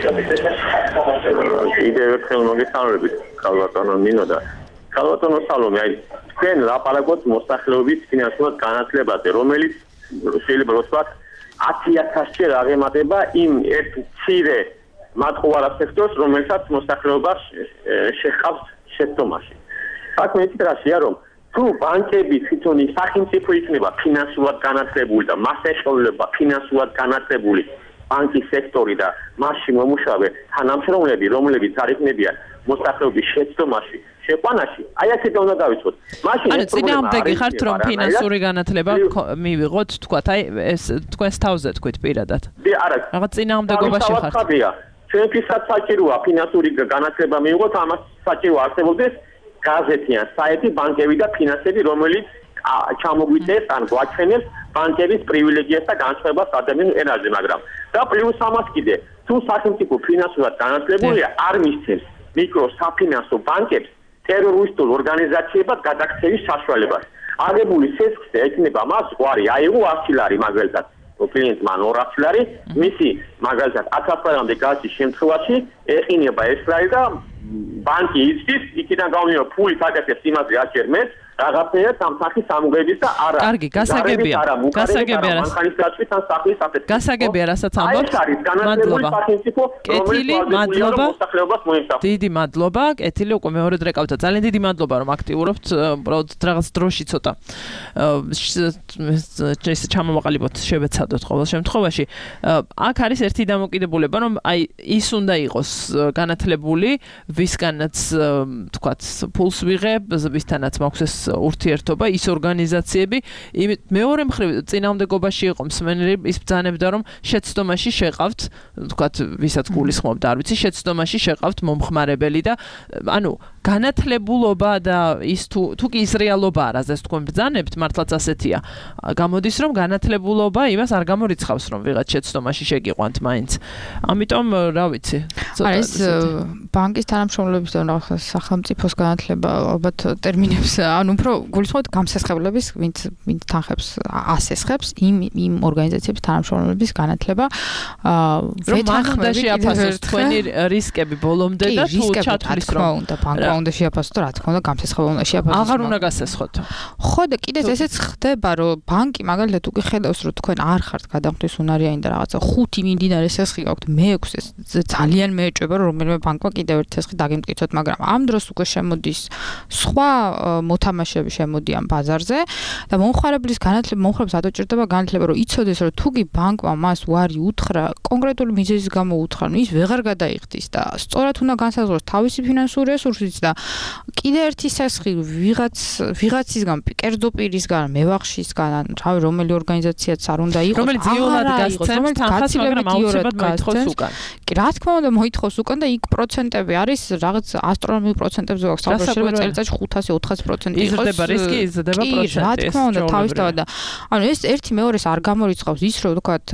კიდევ ერთხელ მოგესალმებით ქალბატონო ნინო და ქალბატონო სალომე აი თქვენ ლაპარაკობთ მოსახლეობის ფინანსურად განათლებაზე რომელიც შეიძლება ვთქვათ ათი ათასჯერ აღემატება იმ ერთ მცირე მათყუარა სექტორს რომელსაც მოსახლეობა შეჰყავს შეცდომაში საქმე ის რაშია რომ თუ ბანკები თვითონ სახელმწიფო იქნება ფინანსურად განათლებული და მას ეშოვლება ფინანსურად განათლებული ბანკის სექტორი და მასში მომუშავე თანამშრომლები რომლებიც არ იქნებიან მოსახლეობის შეცდომაში შეყვანაში აი ასეთი უნდა დავიწყოთ მაშინ ეს წინააღმდეგი ხართ რომ ფინანსური განათლება მივიღოთ თქვათ აი ეს თქვენს თავზე თქვით პირადად არა რაღაც წინააღმდეგობაში ხართ ჩვენთვისაც საჭიროა ფინანსური განათლება მივიღოთ ამას საჭირო არსებობდეს გაზეთი ან საიტი ბანკები და ფინანსები რომელიც ჩამოგვიწეს ან გვაჩვენებს ბანკების პრივილეგიას და განსხვავებას ადამიანის ენაზე, მაგრამ და პლუს ამას კიდე თუ სახელმწიფო ფინანსურად განათლებულია არ მისცემს მიკრო საფინანსო ბანკებს ტერორისტულ ორგანიზაციებად გადაქცევის საშუალებას. აგებული სესხზე ექნება მას ზღვარი აიღო ასი ლარი მაგალითად klientმა ორასი ლარი მისი მაგალითად ათას ლარამდე გასის შემთხვევაში ეყინება ეს ლარი და ბანკი იცის იქიდან გამომდინარე ფული აკეთებს იმაზე აჭერმეს რაღაცნაირად ამ სახის სამუღების და არა კარგი გასაგებია გასაგებია გასაგებია რასაც ამბობთ მადლობა კეთილი მადლობა დიდი მადლობა კეთილი უკვე მეორე დღე ყავდა ძალიან დიდი მადლობა რომ აქტიურობთ უბრალოდ რაღაც დროში ცოტა ეს ჩამოვაყალიბოთ შევეცადოთ ყოველ შემთხვევაში აქ არის ერთი დამოკიდებულება რომ აი ის უნდა იყოს განათლებული ვისგანაც თქვათ ფულს ვიღებ ვისთანაც მაქვს ეს ურთიერთობა ის ორგანიზაციები მეორე მხრივ წინააღმდეგობაში იყო მსმენელი ის ბრძანებდა რომ შეცდომაში შეყავთ თქვათ ვისაც გულისხმობდა არ ვიცი შეცდომაში შეყავთ მომხმარებელი და ანუ განათლებულობა და ის თუ თუ კი ის რეალობა არაზეც თქვენ ბრძანებთ მართლაც ასეთია გამოდის რომ განათლებულობა იმას არ გამორიცხავს რომ ვიღაც შეცდომაში შეგიყვანთ მაინც ამიტომ რა ვიცი არის ბანკის თანამშრომლების და სახელმწიფოს განათლება ალბათ ტერმინებს ანუ უფრო გულისხმობთ გამსესხებლების ვინც ვინც თანხებს ასესხებს იმ იმ ორგანიზაციების თანამშრომლების განათლება ვეთანხმები შეაფასოს თქვენი რისკები ბოლომდე და თუ ჩათვლის რომ ბანკმა უნდა შეაფასოს რა თქმა უნდა გამსესხება უნდა შეაფასოს აღარ უნდა გასესხოთ ხო და კიდეც ესეც ხდება რომ ბანკი მაგალითად უკვე ხედავს რომ თქვენ არ ხართ გადამხდის უნარიანი და რაღაცა ხუთი მიმდინარე სესხი გაქვთ მეექვსე ძალიან მეეჭვება რომ რომელიმე ბანკმა კიდევ ერთი სესხი დაგემტკიცოთ მაგრამ ამ დროს უკვე შემოდის სხვა მოთამაშეები შემოდიან ბაზარზე და მომხმარებლის განათლება მომხმარებს ადაჭირდება განათლება რომ იცოდეს რომ თუ კი ბანკმა მას უარი უთხრა კონკრეტული მიზეზის გამო უთხრა ის ვეღარ გადაიხდის და სწორად უნდა განსაზღვროს თავისი ფინანსური რესურსიც და კიდე ერთი სესხი ვიღაც ვიღაცისგან კერძო პირისგან მევახშისგან ან რავი რომელი ორგანიზაციაც არ უნდა იყოს რომელიც იოლად გასცემს თანხას მაგრამ აუცილებლად მოითხოვს უკან კი რა თქმა უნდა მოითხოვს უკან და იქ პროცენტები არის რაღაც ასტრონომიულ პროცენტებზე აქვს საუბრობთ წელიწადში ხუთასი ოთხასი პროცენტი იყოს იზრდება რისკი იზრდება პროცენტი რა თქმა უნდა თავისთავად და ანუ ეს ერთი მეორეს არ გამორიცხავს ის რომ ვთქვათ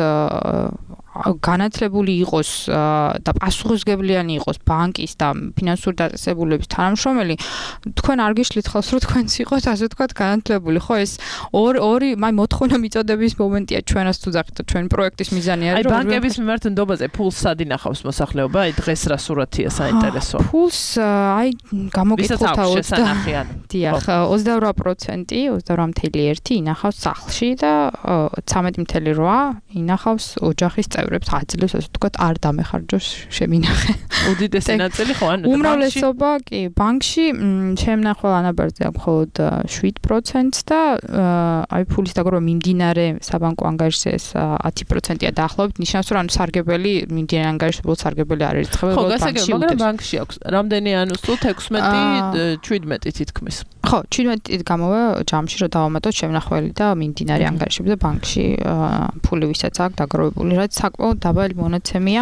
განათლებული იყოს და პასუხისმგებლიანი იყოს ბანკის და ფინანსური დაწესებულების თანამშრომელი თქვენ არ გიშლით ხელს რომ თქვენც იყოს ასე ვთქვათ განათლებული ხო ეს ორი ორი მაი მოთხოვნა მიწოდების მომენტია ჩვენას თუ ზახეთ ჩვენ პროექტის მიზანი არის რომ აი ბანკების მიმართ ნდობაზე ფულს სად ინახავს მოსახლეობა აი დღეს რა სურათია საინტერესო ფულს აი გამოგეკეთა დიახ ოცდაორვა პროცენტი ოცდაორვა წუთი ერთი ინახავს სახლში და ცამეტი წუთი რვა ინახავს ოჯახის წევრებს აძლევს ასე ვთქვათ არ დამეხარჯოს შემინახე უდიდესი ნაწილი ხო ანუ უმრავლესობა კი ბანკში შემნახვალ ანაბარზე აქვს მხოლოდ შვიდ პროცენტს და აი ფულის დაგროვა მიმდინარე საბანკო ანგარიშზე ათი პროცენტია დაახლოებით ნიშნავს რომ ანუ სარგებელი მიმდინარე ანგარიშზე ბოლოს სარგებელი არ ერთხება ხო გასაგებია მაგრამ ბანკში აქვს რამდენი ანუ სულ ექვსმეტი შვიდმეტი თითქმის ხო შვიდმეტი გამოვა ჯამში რომ დავამატოთ შემნახველი და მიმდინარე ანგარიშებზე ბანკში ფული ვისაც აქვს დაგროვებული რაც საკმაოდ დაბალი მონაცემია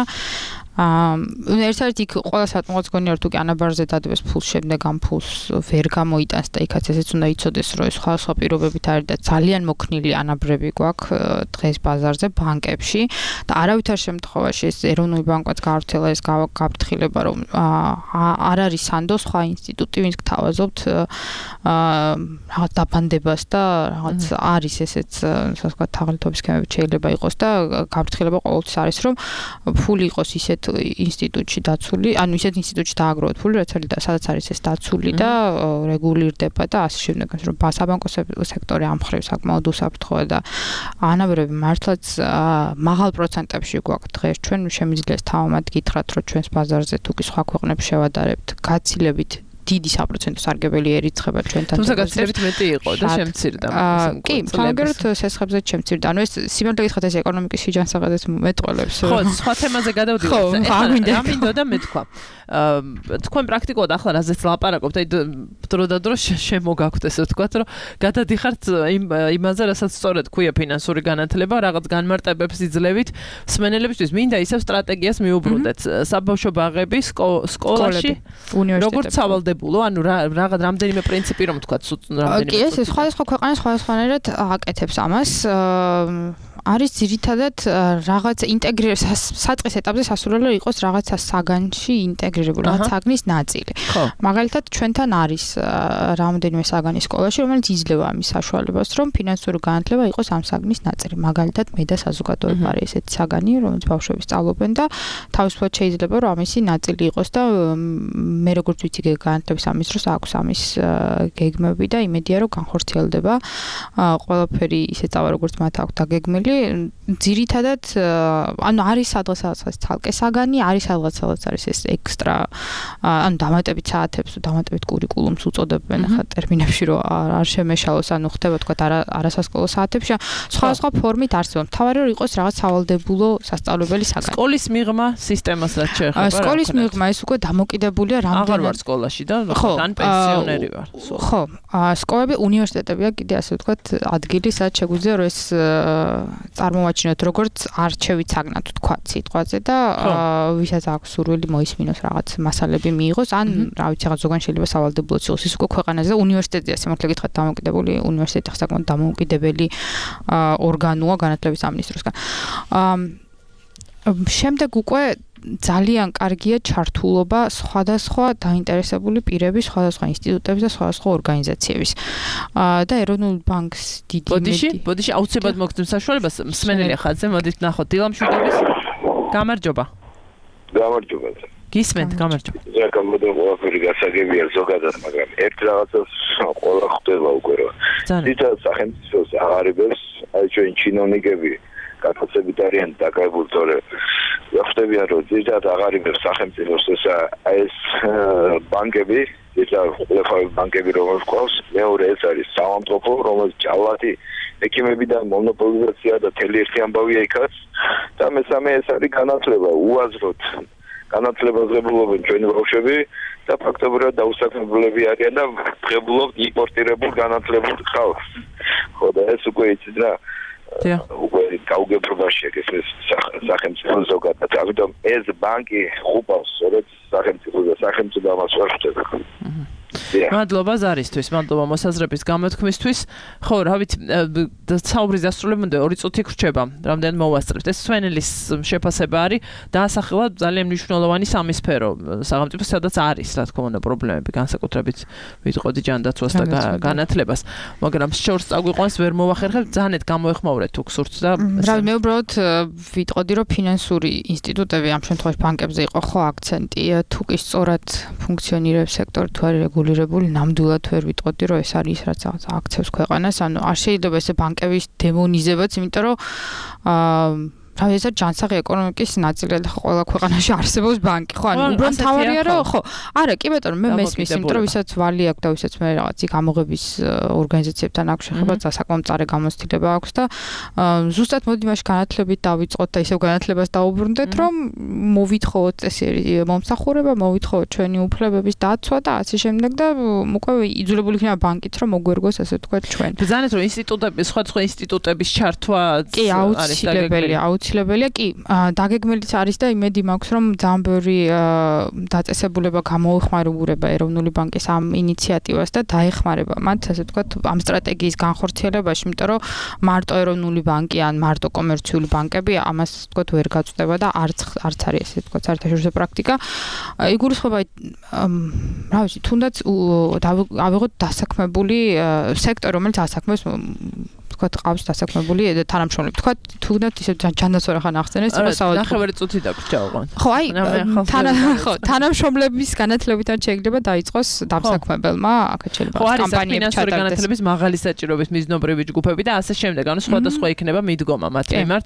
აა ერთ-ერთი იქ ყველა სათმოც გონია რომ თუ კი ანაბარზე დადებას ფულს შემდეგ ამ ფულს ვერ გამოიტანს და იქაც ესეც უნდა იცოდეს რომ ეს სხვა სხვა პირობებით არის და ძალიან მოქნილი ანაბრები გვაქვს დღეს ბაზარზე ბანკებში და არავითარ შემთხვევაში ეს ეროვნული ბანკმაც გავრცელა ეს გაფრთხილება რომ არ არის სანდო სხვა ინსტიტუტი ვინც გთავაზობთ აა რაღაც დაბანდებას და რაღაც არის ესეც ასე ვთქვათ თაღლითობის სქემები შეიძლება იყოს და გაფრთხილება ყოველთვის არის რომ ფული იყოს ისეთ ინსტიტუტში დაცული, ანუ ისეთ ინსტიტუტში დააგროვოთ ფული, რაც არის და სადაც არის ეს დაცული და რეგულირდება და ასე შემდეგ, რომ საბანკო სექტორი ამ მხრივ საკმაოდ უსაფრთხოა და ანაბრები მართლაც მაღალ პროცენტებში გვაქვს დღეს ჩვენ შემიძლია თავად გითხრათ, რომ ჩვენს ბაზარზე თუ კი სხვა ქვეყნებს შევადარებთ, გაცილებით დიდი საპროცენტო სარგებელი ერიცხება ჩვენთან. თუმცა გაცილებით მეტი იყო და შემცირდა. კი, სამაგეროთ სესხებზე შემცირდა. ანუ ეს სიმართლე გითხრათ ეს ეკონომიკის სიჯანსაღადაც მეტყველებს. ხო, სხვა თემაზე გადავდივართ. ხო, რა მინდო და მე თქვა. აა თქვენ პრაქტიკულად ახლა რაზეც ლაპარაკობთ, აი დრო და დრო შემოგაქვთ ესე ვთქვათ, რომ გადადიხართ იმ იმაზე, რასაც სწორედ ქვია ფინანსური განათლება, რაღაც განმარტებებს იძლევით მსმენელებისთვის. მინდა ისევ სტრატეგიას მიუბრუნდეთ. საბავშვო ბაღები, სკოლაში, როგორც სავალდებულო სასწავლებელო, ანუ რაღაც რამდენიმე პრინციპი რომ თქვა, რამდენიმე. კი, ეს სხვადასხვა ქვეყანა სხვადასხვანაირად აკეთებს ამას. არის ძირითადად რაღაც ინტეგრირება საწყის ეტაპზე სასურველო იყოს რაღაცა საგანში ინტეგრირებული, რაღაც საგნის ნაწილი. მაგალითად, ჩვენთან არის რამდენიმე საგანი სკოლაში, რომელიც იძლევა ამის საშუალებას, რომ ფინანსური განათლება იყოს ამ საგნის ნაწილი. მაგალითად, მე და საზოგადოება არის ესეთი საგანი, რომელიც ბავშვები სწავლობენ და თავისუფლად შეიძლება რომ ამისი ნაწილი იყოს და მე როგორც ვიცი განათლების სამინისტროს აქვს ამის გეგმები და იმედია რომ განხორციელდება ყველაფერი ისე წავა როგორც მათ აქვს დაგეგმილი. ძირითადად ანუ არის სადღაც ცალკე საგანი, არის სადღაც არის ეს ექსტრა ანუ დამატებით საათებს, დამატებით კურიკულუმს უწოდებენ ახლა ტერმინებში რომ არ შემეშალოს, ანუ ხდება თქვა არასასკოლო საათებში, სხვადასხვა ფორმით არსებობს. მთავარი რომ იყოს რაღაც სავალდებულო სასწავლებელი საგანი. სკოლის მიღმა სისტემასაც შეეხება. სკოლის მიღმა ეს უკვე დამოკიდებულია რამდენად. აღარ ვარ სკოლაში და თან პენსიონერი ვარ. ხო, სკოლები, უნივერსიტეტებია კიდე ასე ვთქვათ ადგილი, სადაც შეგვიძლია რომ ეს წარმოვაჩინოთ როგორც არჩევით საგნად ვთქვათ სიტყვაზე და ვისაც აქვს სურვილი მოისმინოს რაღაც მასალები მიიღოს, ან რა ვიცი რაღაც ზოგან შეიძლება სავალდებულოც იყოს ის უკვე ქვეყანაზე და უნივერსიტეტია სიმართლე გითხრათ დამოუკიდებელი უნივერსიტეტი ხსაკმაოდ დამოუკიდებელი ორგანოა განათლების სამინისტროსგან. შემდეგ უკვე ძალიან კარგია ჩართულობა სხვადასხვა დაინტერესებული პირების, სხვადასხვა ინსტიტუტების და სხვადასხვა ორგანიზაციების. და ეროვნულ ბანკს დიდი ბოდიში, ბოდიში აუცილებლად მოგცემ საშუალებას მსმენელი ხალხზე, მოდით ნახოთ დილამშვიდობის. გამარჯობა. გამარჯობა. გისმენთ, გამარჯობა. ზოგადად ყველაფერი გასაგებია ზოგადად, მაგრამ ერთ რაღაცას ყველა ხდება უკვე რა. თვითონ სახელმწიფოს აღარებებს, აი ჩვენ ჩინოვნიკები გასაცებით არიან დაკავებული, თორე ხდებიან რომ ძირითადად აღარებებს სახელმწიფოს ეს ბანკები, ძირითადად ბანკები რომელიც ყავს, მეორე ეს არის საავადმყოფო, რომელიც ჯალათი ექიმები და მონოპოლიზაცია და თელი ერთი ამბავია იქაც და მესამე ეს არის განათლება, უაზროდ განათლებას ღებულობენ ჩვენი ბავშვები და ფაქტობრივად დაუსაქმებლები არიან და ღებულობთ იმპორტირებულ განათლებულ ხალხს. ხო და ეს უკვე იცით რა უკვე გაუგებრობაში ეგეს სახელმწიფო ზოგადად. ამიტომ ეს ბანკი ხუბავს სწორედ სახელმწიფოს და სახელმწიფო ამას ვერ ხდება. მადლობა ზარისთვის, მადლობა მოსაზრების გამოთქმისთვის. ხო, რა ვიცი, საუბრის დასრულებამდე ორი წუთი გრჩება, რამდენად მოვასწრებთ. ეს სვენელის შეფასება არის, დაასახელა ძალიან მნიშვნელოვანი სამი სფერო სახელმწიფოს, სადაც არის, რა თქმა უნდა, პრობლემები, განსაკუთრებით ვიტყოდი ჯანდაცვას და განათლებას. მაგრამ შორს წაგვიყვანს ვერ მოვახერხებთ, ძალიან გამოეხმაურეთ თუ გსურთ და რა მე უბრალოდ ვიტყოდი, რომ ფინანსური ინსტიტუტები ამ შემთხვევაში ბანკებზე იყო ხო აქცენტი, თუ კი სწორად ფუნქციონირებს სექტორი თუ არის რეგულირებული, ნამდვილად ვერ ვიტყოდი, რომ ეს არის რაც აქცევს ქვეყანას, ანუ არ შეიძლება ესე ბანკების დემონიზებაც, იმიტომ რომ აა რა ეს ჯანსაღი ეკონომიკის ნაწილი და ყველა ქვეყანაში არსებობს ბანკი, ხო, ანუ უბრალოდ თავარია რომ ხო, არა, კი ბატონო, მე მესმის, იმიტომ რომ ვისაც ვალი აქვს და ვისაც მე რაღაც იქ ამოღების ორგანიზაციებთან აქვს შეხება, საკმაოდ მწარე გამოცდილება აქვს და ზუსტად მოდი მაშ განათლებით დავიწყოთ და ისევ განათლებას დაუბრუნდეთ, რომ მოვითხოვოთ წესიერი მომსახურება, მოვითხოვოთ ჩვენი უფლებების დაცვა და ასე შემდეგ და უკვე იძულებული იქნება ბანკით რომ მოგვერგოს ასე ვთქვათ ჩვენ. ბრძანეთ რომ ინსტიტუტების, სხვადასხვა ინსტიტუტების ჩართვა კი აუცილებელია, აუცილებელია, კი, დაგეგმილიც არის და იმედი მაქვს, რომ ძალიან ბევრი დაწესებულება გამოეხმარება ეროვნული ბანკის ამ ინიციატივას და დაეხმარება მათ, ასე ვთქვათ, ამ სტრატეგიის განხორციელებაში, იმიტომ რომ მარტო ეროვნული ბანკი ან მარტო კომერციული ბანკები ამას ვთქვათ ვერ გაწყვეტება და არც არც არის ესე ვთქვათ საერთაშორისო პრაქტიკა. იგულისხმება რა ვიცი, თუნდაც ავიღოთ დასაქმებული სექტორი, რომელიც ასაქმებს თქვა ყავს დასაქმებული თანამშრომლები. თქვა თუნდაც ისე ჯანდაცვა ხან ახსენეს, რომ საავადმყოფო. ნახევარი წუთი დაგვრჩა ოღონდ. ხო, აი, ხო, თანამშრომლების განათლებით არ შეიძლება დაიწყოს დამსაქმებელმა, აქაც შეიძლება კამპანიები ჩატარდეს. განათლების მაღალი საჭიროების მიზნობრივი ჯგუფები და ასე შემდეგ. ანუ სხვადასხვა იქნება მიდგომა მათ მიმართ.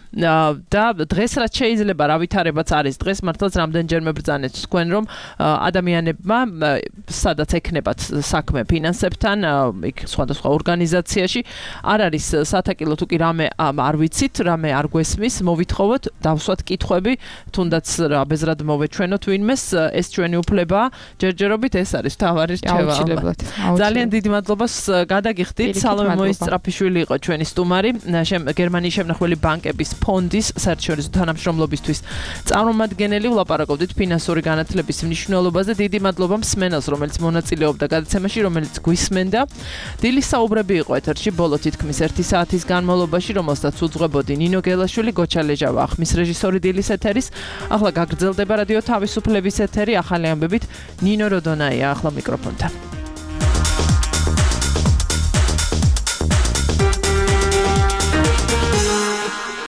და დღეს რაც შეიძლება რა ვითარებაც არის დღეს მართლაც რამდენჯერმე ბრძანეთ თქვენ რომ ადამიანებმა სადაც ექნებათ საქმე ფინანსებთან, იქ სხვადასხვა ორგანიზაციაში არ არის სათაკილო თუ კი რამე არ ვიცით, რამე არ გვესმის, მოვითხოვოთ, დავსვათ კითხვები, თუნდაც რა ბეზრად მოვეჩვენოთ ვინმეს, ეს ჩვენი უფლებაა. ჯერჯერობით ეს არის თავარი რჩევა. ძალიან დიდი მადლობა გადაგიხდით. სალომე მოისწრაფიშვილი იყო ჩვენი სტუმარი, გერმანიის შემნახველი ბანკების ფონდის საერთაშორისო თანამშრომლობისთვის წარმომადგენელი. ვლაპარაკობდით ფინანსური განათლების მნიშვნელობაზე. დიდი მადლობა მსმენელს, რომელიც მონაწილეობდა გადაცემაში, რომელიც გვისმენდა. დილის საუბრები იყო ეთერში ბოლო თითქმის ერთი საათის განმავლობაში, რომელსაც უძღვებოდი ნინო გელაშვილი, გოჩა ლეჟავა, ახმის რეჟისორი დილის ეთერის. ახლა გაგრძელდება რადიო თავისუფლების ეთერი ახალი ამბებით. ნინო როდონაია ახლა მიკროფონთან.